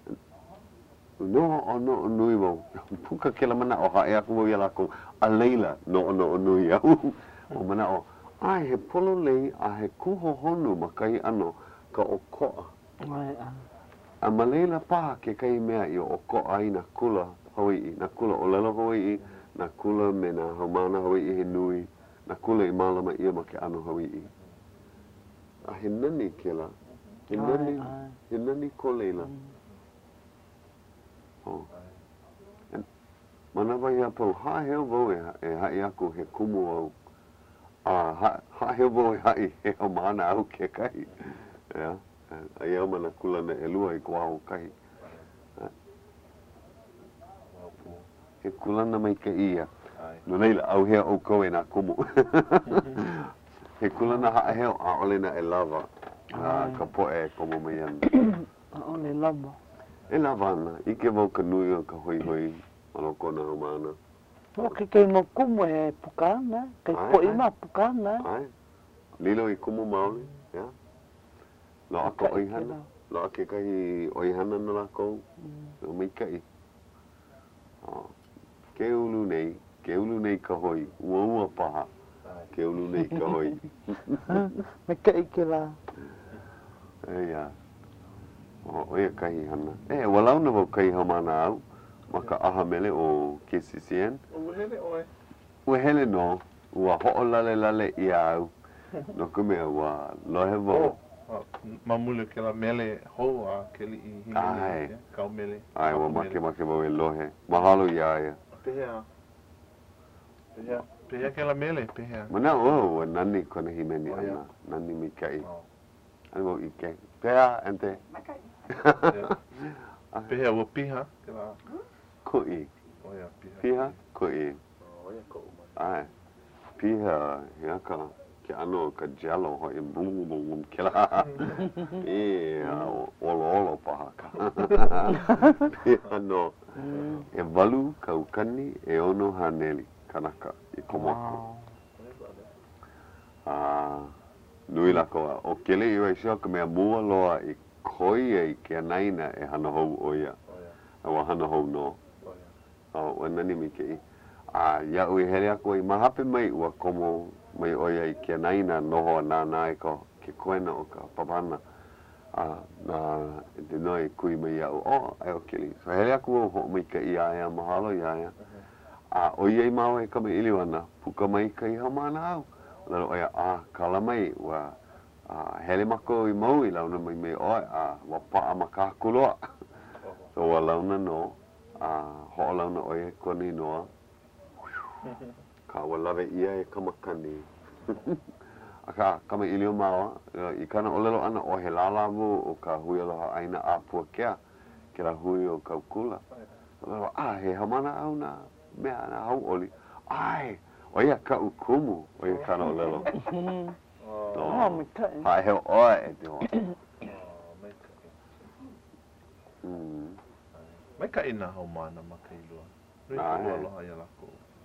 No ono nui wau. Puka ke la mana o hae aku wau ia lako. A leila no ono nui au. O mana o. Ai he polo lei a he kuho honu makai ano ka o ko'a. A ma leila paha ke kai mea I o ko'a I na kula Hawaii. Na kula o lelo Hawaii. Na kula me na haumana Hawaii he nui. Na kula I malama ia ma ke ano Hawaii. A he nani ke la. He nani ko leila. Mana vai apau, ha heo vau e hai aku he kumu au. Ha heo vau e hai he o mana au ke kai. A iau mana kulana e lua I kua au kai. He kulana mai ka ia. No neila, au hea au kau e nā kumu. He kulana ha heo a ole na e lava. Ka poe e komo mai ana. A ole lava. E lava ana, ike vau ka nui o ka hoi hoi. Malo kona o mana. O ke kei mo kumu e pukana. Kei poi ma pukana. Ai. Lilo I kumu maoli. Lo ako oihana. Lo ake kahi oihana na lako. O mai kai. Ke ulu nei ka hoi. Ua paha. Ke ulu nei ka hoi. Me kai ke la. Eia. Oia kahi hana. Walau na wau kai hamana au. Maka aha mele o KCCN. Uhele oe. Uhele no. Ua ho'o lale I au. No ka mea ua lohe wau. Mamule ke la mele hou a ke li I hingele. Kau mele. Ai, wa make wau e lohe. Mahalo iaia. Pehea. Pehea ke la mele, pehea. Mana ua nani kona himeni ana. Nani mi kai. Ani wau I kai. Pehea, ente. Pehea ua piha. Ko'i. Piha, ko'i. Ai. Piha, hiaka. Ke ano ka jalo hoi bum ke la. Olo paha ka. Piha no. E walu kaukani e ono haneli kanaka I komoko. Nui lako o kele I waisio ka mea mua loa I koi e ke naina e hana hou oia. Awa hana hou no. O nani mi kei. Ia ui here ako I mahape mai ua komo mai oia I ke naina noho nāna e ko ke koena o ka papana. Na te noi kui mai iau. Ai o kili. So here ako ho mai ka ia ea mahalo ia ea. O iei mau e kama ili wana, puka mai kai hamana au. Lalo oia, kala mai, wa hele mako I mau I launa mai mai oe, wa paa makakuloa. So wa launa no, ho launa oia koni noa. Ka wa lawe ia e kamakani. Aka kama ili o maua, I kana olelo ana o he lalavu o ka hui aloha aina a pua kea, ke la hui o kaukula. Lalo, he hamana au na mea na hau oli. Oia ka ukumu, oia kana olelo. Hae heo oe e te hoa. Mai ka ina hau mana maka ilua. Nui kua aloha ia lako.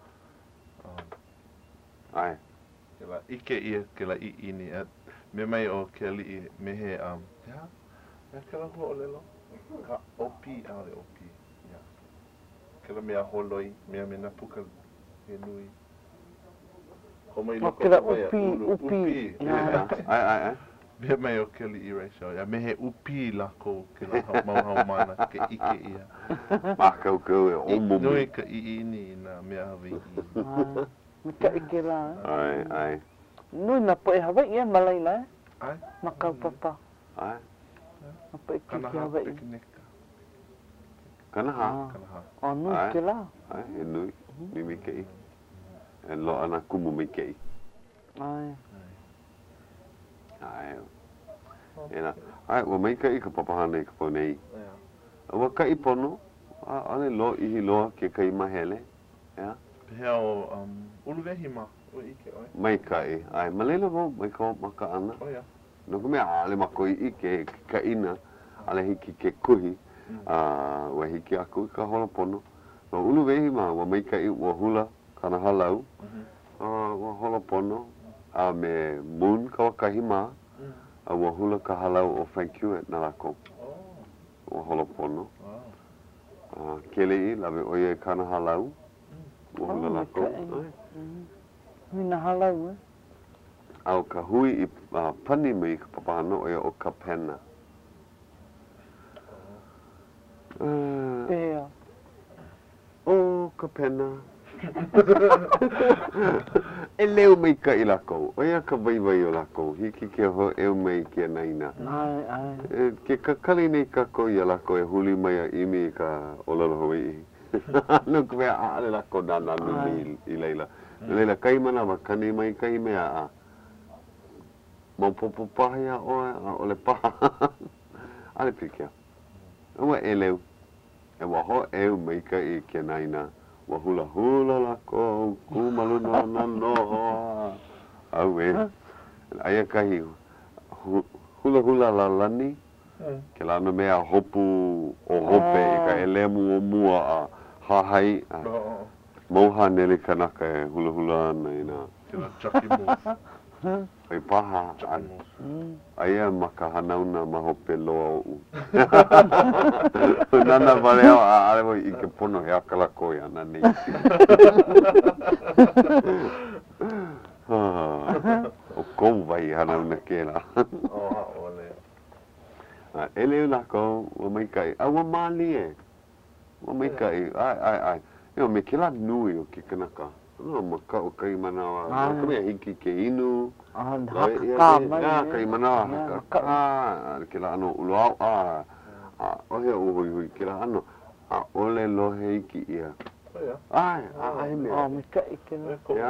Ai. Ke la ike ia, ke la iini. Me mai o ke li me he, ya, ke la hua o lelo. Ka opi, ale opi. Ke la mea holoi, mea me na puka he nui. Ke la upi. Ai. Me mai o ke li I reisho. Ya me he upi lako ke la mau hau mana ke ike ia. Makau kau e omumu. Nui ka iini na mea hawi I. Me ka ike la. Ai. Nui na po e Hawaii ia malai la. Ai. Makau papa. Ai. Na po e ki Kanaha Hawaii. pikineka. Kanaha. Nui ke la. Ai, e nui. Nui me kei. E lo ana kumu me kei. Ai. Ai, ua mai kai ka papahana I ka ponei. Ua kai pono, ale lo ihi loa ke kai mahele. Pehea o uluwehi ma, o ike oi. Mai kai, ai, malela wau, mai kau maka ana. Oia. No ka mea ale mako I ke kaina, ale hiki ke kuhi, ua hiki aku ka hola pono. No uluwehi ma, ua mai kai ua hula kana halau, ua hola pono, me moon ka wakahi ma, ua hula ka halau o Frank Hewitt na lako. Ua hola pono. Kelei, lawe oia kana halau, ua hula lako. Mina halau e. Au ka hui I pani mai ka papahana oia o ka pena. Pea. O ka pena. E leo mai ka I lako. Oia ka waiwai o lako. Hiki ke ho eo mai ke naina. Ai. Ke kakali nei kako I lako e huli mai a imi ka olelo Hawaii. No ka mea aale lako nana I leila. Leila kai mana wa kani mai kai mea mau popo pahi a oe a ole paha. Ale pikia. Ua e leu. E wa ho eo mai ka I ke naina. Wa hula hula lako, kumaluna na noho. Au e. Aia kahi hula hula la lani. Ke lana mea hopu o hope I ka elemu o mua a hahai. Mauha nele kanaka e hula hula ana ina. Ke la chucky moose. Ai paha. Aia maka hanauna ma hope loa o u. Nana vale au a ale I ke pono he akala koi ana nei. O kou vai hanauna ke la. Ole. Ele lako wa mai kai. Ua mali e. Wa mai kai. Ai. Io me ke la nui o ke kanaka. No, maka o kai manawa. Ka mea hiki ke inu. Haka mai. Kai manawa haka. Ke la ano uloau. Ohe o hui hui. Ke la ano. Ole lohe iki ia. Ai mea. Me ka ike la.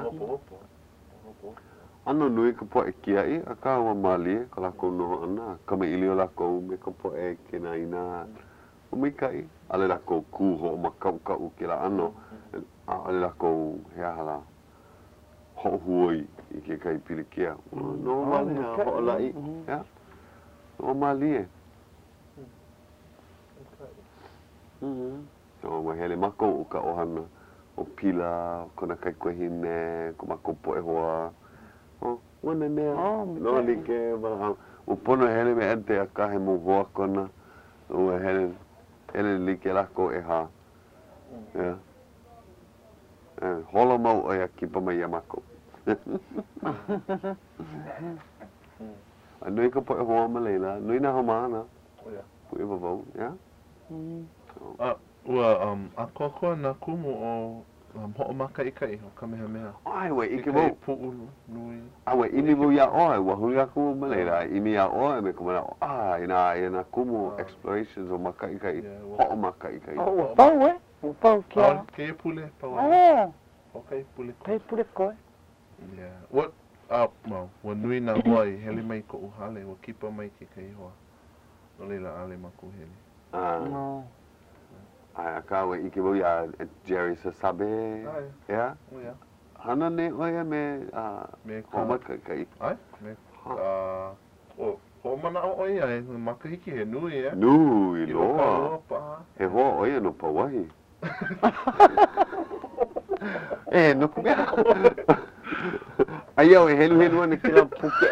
Ano nui ka po e kia I. A ka wa mali e. Ka lako noho ana. Ka me ili o lako me ka po e ke na ina. O mai kai. Ale lako kuho o makau kau ke la ano. Ale lako hea hala ho huoi I ke kai pilikia. No mali hea ho lai. No mali e. No ma hele mako o ka ohana. O pila, kona kai kohine, ko mako po e hoa. Wana nea. No ni ke wala. O pono hele me ente a kahe mo hoa kona. O hele like lako e ha. Holo mau o ia kipa mai a mako. Nui ka po e hoa ma leila. Nui na hamana. Pui e wawau, ia? Ua, a kokoa na kumu o Ho'o makai o Kamehameha. Ai we I ike kai mo. pu'u nui. Awe ini mo ya oe wa huli aku malera ini ya oe me kuma ina kumu explorations o makai kai. Ho'o makai kai. O pau e? O pau kia. Ke pule pau. Okay, pule. Kai pule koe. Yeah. What well, wa nui na hoi heli mai ko uhale wa kipa mai ke kai hoa. No leila ale maku heli. No. Ai akawe ike mo ya Jerry Sasabe. Yeah. Oh yeah. Hana ne oia me Me homa kai. Ai? Me o mana o oia e makahiki he nui e. Nui I o ka loa. loa paha. He hoa oia no Pauahi. No kumea. Ai au e helu ana kila puke.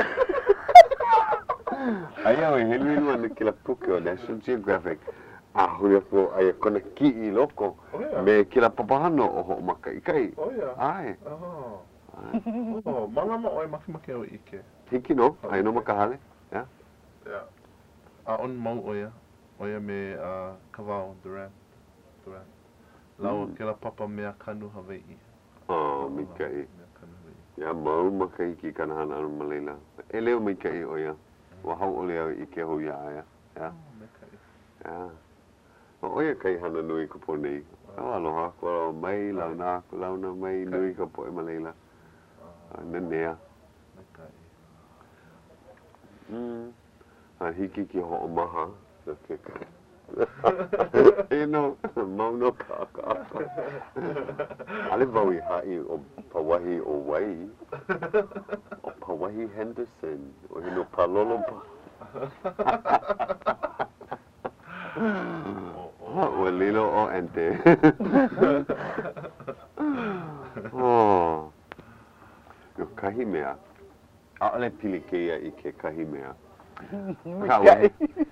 Ai au e helu ana kila puke o National Geographic. Huri ako ai kona ki'i loko. Me kila papahano o ho makai kai. Oh yeah. Ai. Oh, malama oi maki o ike. Hiki no, ai no makahale. Yeah. Yeah. On mau oia. Oia me Kawao, Duran. Lau kila papa mea kanu Hawaii. Mikai. Ya mau makai ki kana hana anu Malayla. E leo mikai oia. Wa hau ole au ike ho ya ya. Ya. Ya. Oia kai hana nui ko po nei. Aloha ko mai launa ko launa mai nui ko po e Malayla. Nenea. Hiki ki ho maha. No, mau no ka. Ale vau I hai o Pauahi o Wai. O Pauahi Henderson. O hino palolo pa. O lilo o ente. Yo kahi mea. Ale pili keia I ke kahi mea. Kawa.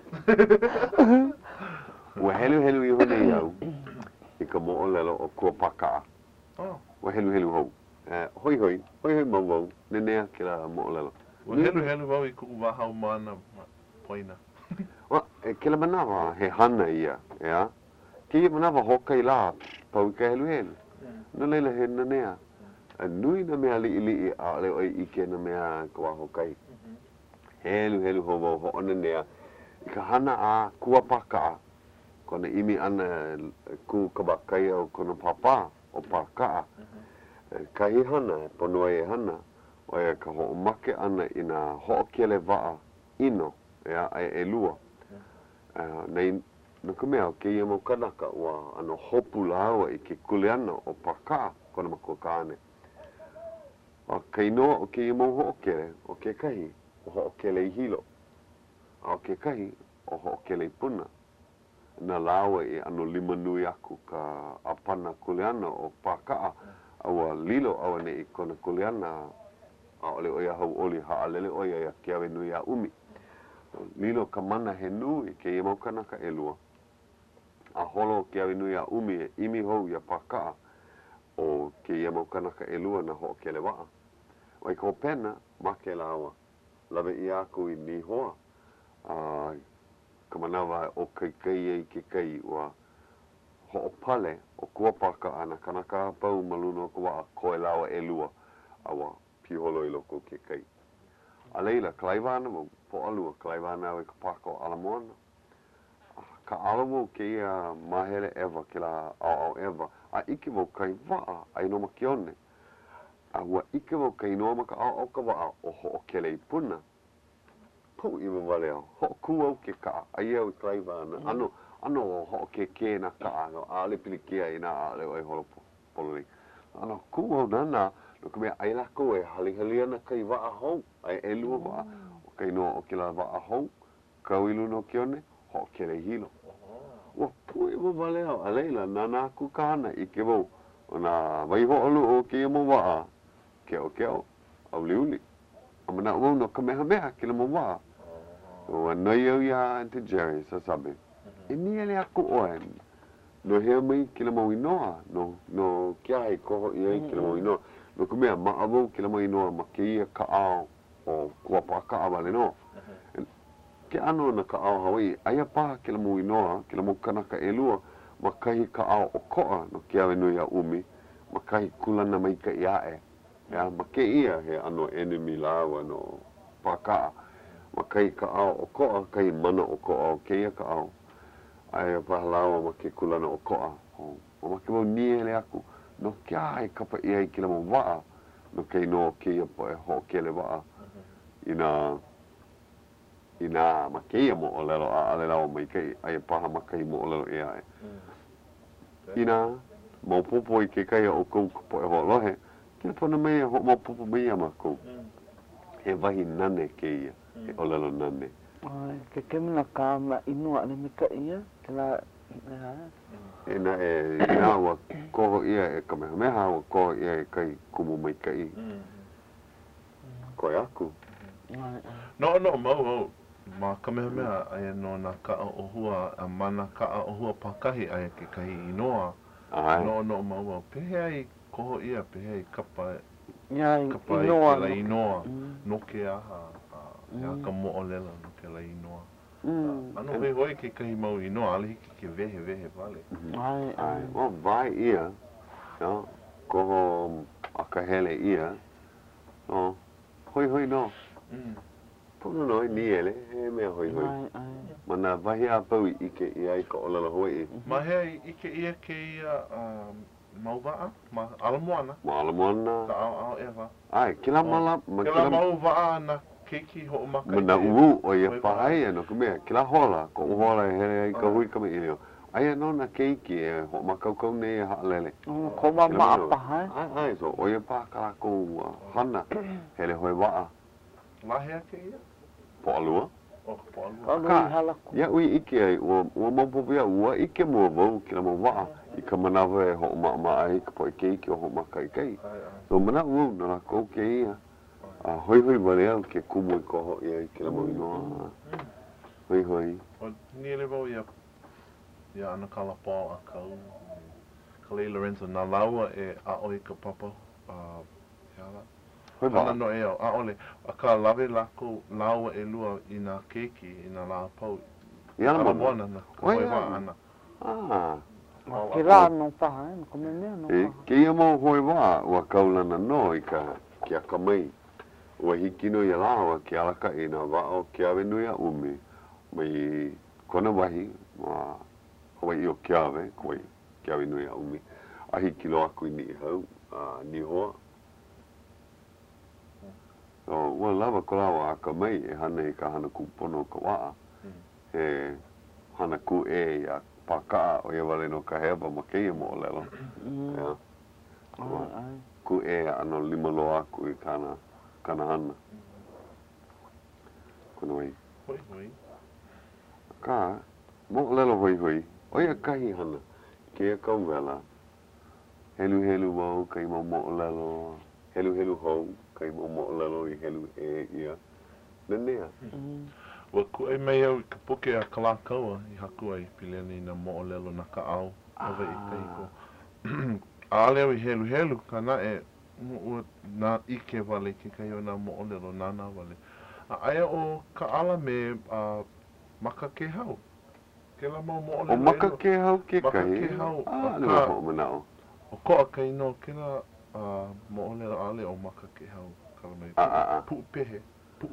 Wa helu I hone iau. I ka mo'o lelo o kua paka. Wa helu hou. Hoi mau. Nenea kila mo'o lelo. Wa helu wau I ku'u wahau mana poina. Wa kila manawa he hana ia, ya. Ki manawa hokai la pau ka helu. No leila he nenea. Nui na mea li'i a leo ai ike na mea kua hokai. Helu ho wau ho ona nea. I ka hana a kua paka. Kona imi ana ku kabakai o kona papa o paka. Kahi hana, ponua e hana. Oia ka ho make ana ina ho kele waa ino. Ea e lua. Nei no ka mea o ke ia mau kanaka ua ano hopu laua I ke kuleana o paka kona mako kaane. O ka inoa o ke ia mau ho kele o ke kahi o ho kele I hilo. A o ke kahi o ho kele I puna. Na laua I ano lima nui aku ka apana kuleana o paka awa lilo awa ne I kona kuleana a ole oia hau oli haalele oia ia kiawe nui a umi. Lilo ka mana he nui ke ia mau kanaka e lua. A holo kiawe nui a umi e imi hou ia paka o ke ia mau kanaka e lua na ho kele waa. Wai ko pena ma ke lawa. Lawe I aku I ni hoa. Ka manawa o kai e ke kai ua ho pale o kua paka ana kanaka pau maluno ko wa ko lawa e lua awa piholo I loko ke kai. A leila Klaiwana mo po alua Klaiwana e ka paka o Alamoana. Ka alamo ke ia mahele eva ke la au eva. A ike mo kai waa ai no makione. A ua ike mo kai no maka au ka waa o ho kele I puna. Ko I wale au. Ho ku au ke ka. Ai au Klaiwana. Ano ho ke na ka no ale pilikia ina ale oi holo poloi. Ano ku au nana no ka mea ai la ko e hali ana kai waa hou. Ai e lua waa. O kai no o ke la waa hou. Kau ilu no kione ho kele hilo. Wa pui mo vale au aleila nana ku kana I ke mo ona vai ho olu o ke mo waa. Keo au liuli. Amana o no Kamehameha ke mo waa. O nei au ia ante Jerry Sasabe. E ni ele aku oe. No he mai ke mo inoa no kia he koho I ke mo inoa. No ka mea ma avo ke mo inoa ma ke ia ka ao o kua paka awale no. Ke ano na ka ao Hawaii, aia paha ke la mo inoa, ke la mo kanaka e lua, ma kahi ka ao o koa no ke awe nui a umi, ma kai kulana mai ka ia e. Ya, ma ke ia he ano enemy lawa no paka. Ma kai ka au o koa, kai mana o koa o ke ia ka au. Ai a pahalawa ma ke kulana o koa. O ma ke mau nie le aku. No kia e kapa ia I kila mo waa. No kei no ke ia po e ho ke le waa. Ina ma ke ia mo o lelo a ale lawa mai kei. Ai a paha ma kai mo o lelo ia e. Ina mau popo I ke kai o kou po e ho lohe. Kila pona mea ho mau popo mea ma kou. He wahi nane ke ia. He o lelo nane. Ai, ke kemina ka ma inua ne me ka ia. Kela Ina ina wa koho ia e kamehameha wa koho ia e kai kumu mai kai. Koe aku. No, mau. Ma kamehameha ai no na kaa ohua a mana kaa ohua pakahi ai ke kahi inoa. No, mau. Pehe ai koho ia, pehe ai kapa kapa inoa. Ke la inoa. No ke aha. Ia ka mo'o lela no ke la inoa. Ano hoi ke kahi mau inoa, ale hiki ke vehe vale. Ai, o vai ia. No, koho akahele ia. No, hoi no. Pono no ni ele, he mea hoi. Mana vahi a pau I ke ia I ka olala hoi. Ma he ike ia ke ia mauvaa, ma alamoana. Ma alamoana. Ka ao ewa. Ai, kila mala. Kila mauvaa na keiki ho maka. Mana uu o ia pahai ano ka mea. Kila hola, ko hola hele I ka hui kama ilio. Ai no na keiki e ho makaukau nei e haalele. Ko ma pahai. Ai, so o ia pa kalako hana hele hoi waa. Lahea ke ia? Po alua. Po alua. Ia ui ike ai, ua maupopi a ua ike mua vau kila mau waa. I ka manawa e ho maa ai ka po I keiki o ho maka I kei. So mana uu na la kou ke ia. Hoi wale au ke kumu I koho ia I kila mau inoa. Hoi. O nile vau ia ana kalapao a kau. Kalei Lorenzo na laua e a oi ka papa. Hiala. Ana no e au, a ole, a ka lawe lako laua e lua I nā keiki, I nā la pau. Iana mana na hoi wa ana. Ke la no paha, ko me mea no paha. Ke ia mau hoi wa, ua kaulana no I ka kia kamei. Ua hikino ia lawa ke alaka I nā wao ke awe nui a umi. Mai kona wahi, ma Hawaii o ke awe, ke awe nui a umi. A hikilo aku I ni hau, ni hoa. Ua lawa ko lawa a kamei e hana I ka hana kupono ka waa. He hana ku e ia paka o ia wale no ka hewa ma keia mo o lelo. Ku e ano lima loa aku I kana hana. Kuna wai. Hoi. Ka, mo o lelo hoi. O ia kahi hana. Ke ia kau wela. Helu wau kai mo o lelo. Helu hou kai mo o lelo I helu e ia. Nenea. Ua kuei mei au I ka puke a kalakaua I haku ai pileni na mo o lelo na ka au. Awa I teiko. A ale au I helu kana e ua nā ike wale ke kai o nā mo o lelo nana wale. A aia o ka ala me maka ke hau. Ke la mo o lelo. O maka ke hau ke kai. Maka ke hau. Nua ho manao. O koa kai no ke la mo o lelo ale o maka ke hau. Kalamai. Puupehe.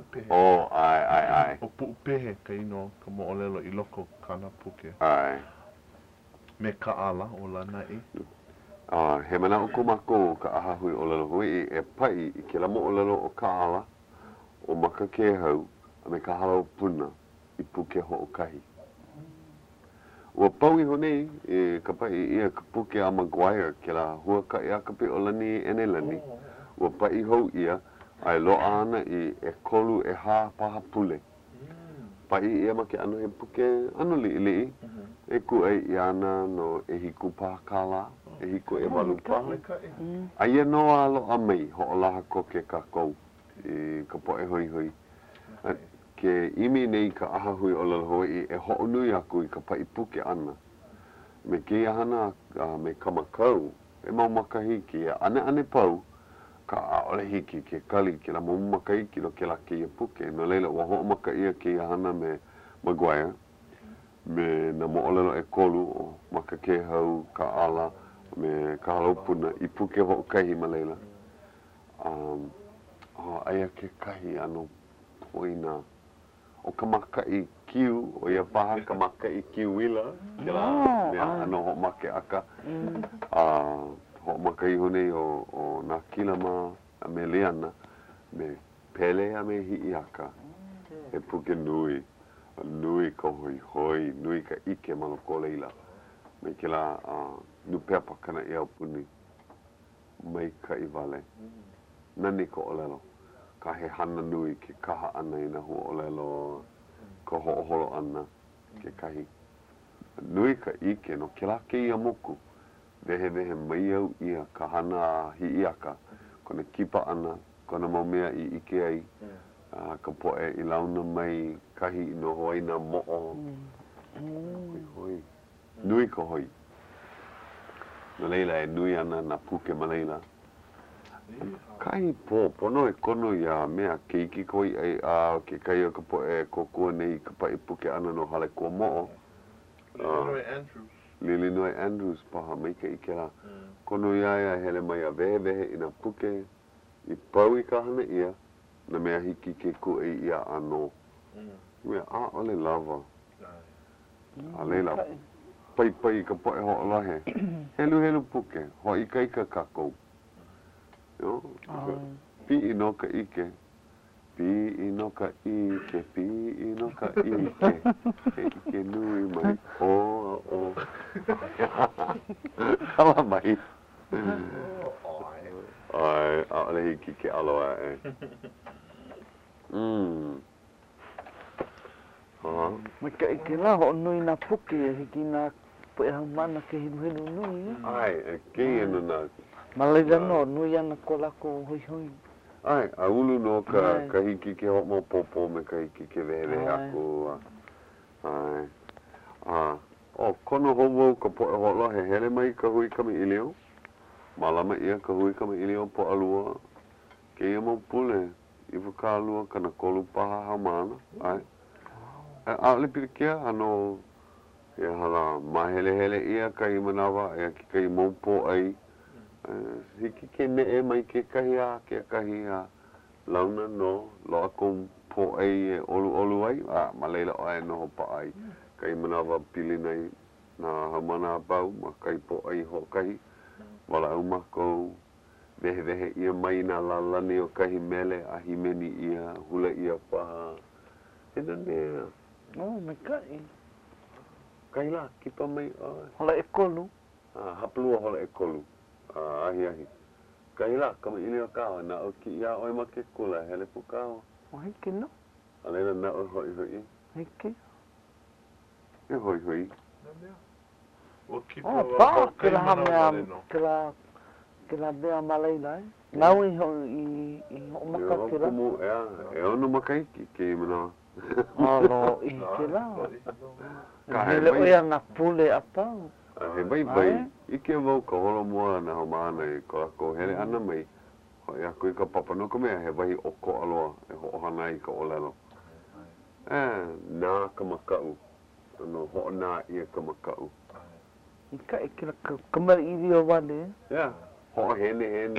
Ai. O puupehe kai no ka mo o lelo I loko kana puke. Ai. Me ka ala o lana I. He mana o kumako ka aha hui o lelo hui e pai I ke la mo o lelo o ka ala o maka ke hau a me ka halau puna I puke ho o kahi. Ua pau I honei e ka pai ia ka puke a Maguire ke la hua ka ia ka pe o lani ene lani. Ua pai hou ia ai loa ana I e kolu e ha paha pule. Pai ia ma ke ano he puke ano li. E ku ai iana no e hiku paha kala. E hiko e walu paha. Aia noa alo a mei ho o laha koke ka kou. I ka poe hoi. Ke imi nei ka aha hui o lalo hoi e ho nui aku I ka pai puke ana. Me ke hana me kamakau. E mau makahiki e ane pau. Ka aole hiki ke kali ke la mau makahiki lo ke la ke ia puke. No leila wa ho maka ia ke hana me Maguire. Me na mo o lalo e kolu o maka ke hau ka ala. me ka halopuna I puke ho kahi malela. Aia ke kahi ano poina o ka maka I kiu o ia paha ka maka I kiu ila ke la mea ano ho make aka ho maka I hone o na kilama a me leana me pele a me hi aka e puke nui ka hoi nui ka ike maloko leila me ke la nu pepa kana I au puni mai ka I vale nani ko olelo ka he hana nui ke kaha ana I na hua olelo ko ho'oholo ana ke kahi nui ka ike no ke la ke ia moku vehe mai au ia ka hana hi iaka kona kipa ana kona maumea I ike ai ka poe I launa mai kahi I no hoaina mo'o hoi nui ka hoi no leila e nui ana na puke ma leila kai pono e kono ia mea ke iki koi ai ke kai o ka poe kokua nei ka pai puke ana no hale kua mo'o Lilinoe Andrews paha mai ka ike la kono ia hele mai a vehe ina puke I pau I ka hana ia na mea hiki ke ku e ia ano mea ole lava a leila pai ka poe ho lahe helu puke ho ika kakou yo pi ino ka ike pi ino ka ike nui mai ala mai ai ale hiki ke aloa me ka ike la ho nui na puke hiki na poe hau mana ke hinu nui ai ke ino na Malaga no nui ana ko lako hoi ai a ulu no ka hiki ke ho mo popo me ka hiki ke vehe aku ai kono homo ka poe ho he hele mai ka hui kami ilio malama ia ka hui kami ilio po alua ke ia mo pule I fuka alua kana kolu paha hamana ai le pikia ano ia hala mahele ia kai manawa ia ki kai mo po ai hiki ke me mai ke kahi launa no lo ako po ai olu ai malela ai no pa ai kai manawa pilinai na hamana pau ma kai po ai ho kai wala uma ko vehe ia mai na lalani o kahi mele a himeni ia hula ia paha ina mea me kai la kipa mai hola e kolu hapulua hola e kolu ahi kai la kama ili o kawa na o ki ia oi ma ke kula hele pu kawa hiki no alela na o hoi hiki e hoi o ki pa ke la hamea ke la bea malaila nau I ho maka ke la e ono makai ke mana no I ke la ka hele oia na pule apa he bai ike vau ka holo moa na homana I ko hele ana mai ho ia kui ka papano ko mea he vai oko aloa e ho hana I ka olelo na ka makau no ho na ia ka makau ika ikira ka mari I o wale ho hene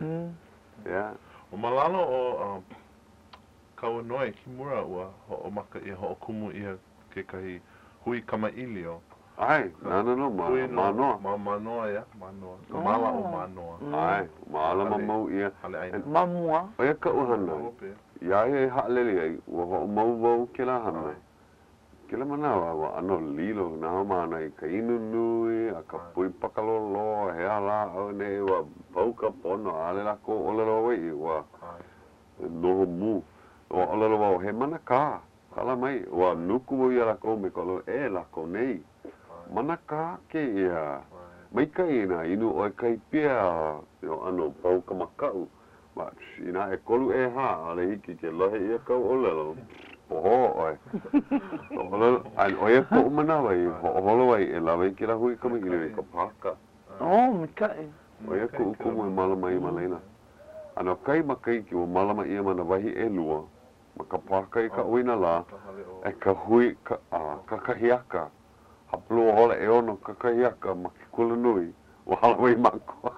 o malalo o kauanoe ki mura ua ho maka ia ho kumu ia ke kahi hui kamailio ai no manoa manoa ia manoa mala o manoa ai mala mau ia mamua ia ka uhana ia e halele ai ho mau vau ke la hana ke la manawa wa ano lilo na mana I ka inu nui a ka pui pakalolo he ala o ne wa vau ka pono ale la ko olelo wei wa no mu o olelo wa he mana ka kala mai wa nuku ia la ko me ko la ko nei mana ka ke ia mai ka ina inu o kai pia yo ano pau ka makau ma ina e kolu ha ale hiki ke lohe ia ka olelo oi ai oi ko mana vai holo vai e la vai ki la hui kami ile ka paka me kai oi ko mo mala mai malena ano kai makai ki o mala mai ia mana vai e lua ma ka paka I ka uina la e ka hui ka hiaka haplo hola e ono ka hiaka ma ki kula nui Wa halawai mako.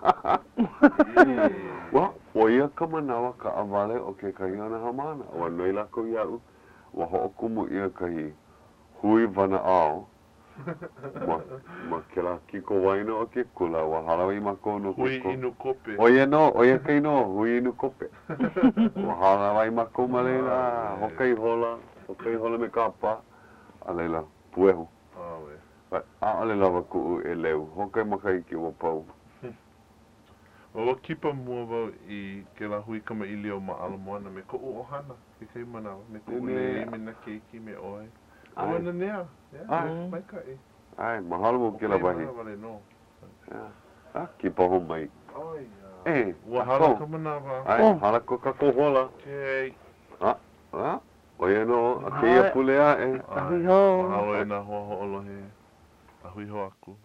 Wa, o ia ka manawa ka awale o ke kahiana hamana. Wa noi lako iau. Wa ho'okumu ia kahi hui wana ao. Ma ke la kiko waina o ke kula. Wa halawai mako no Hui inu kope. O ia no, o ia kai no, hui inu kope. Wa halawai mako ma leila. Hokai hola me kapa. A leila, puehu. A le lava ku e leu. Hokai makai ki wa pau. Wa kipa mua wau I ke la hui kama ili o maala moana me ko o ohana. Ke kai manawa. Me ko ule me na keiki me oe. Awa na nea. Mai kai. Ai, mahalo mo ke la wahi. Wale no. Kipa ho mai. Ai. Wa hala ka manawa. Ai, hala ko ka kohola. Kei. O ia no, a keia pulea e. Ahui ho. Awe na hoa ho olohe. Ahui ho aku.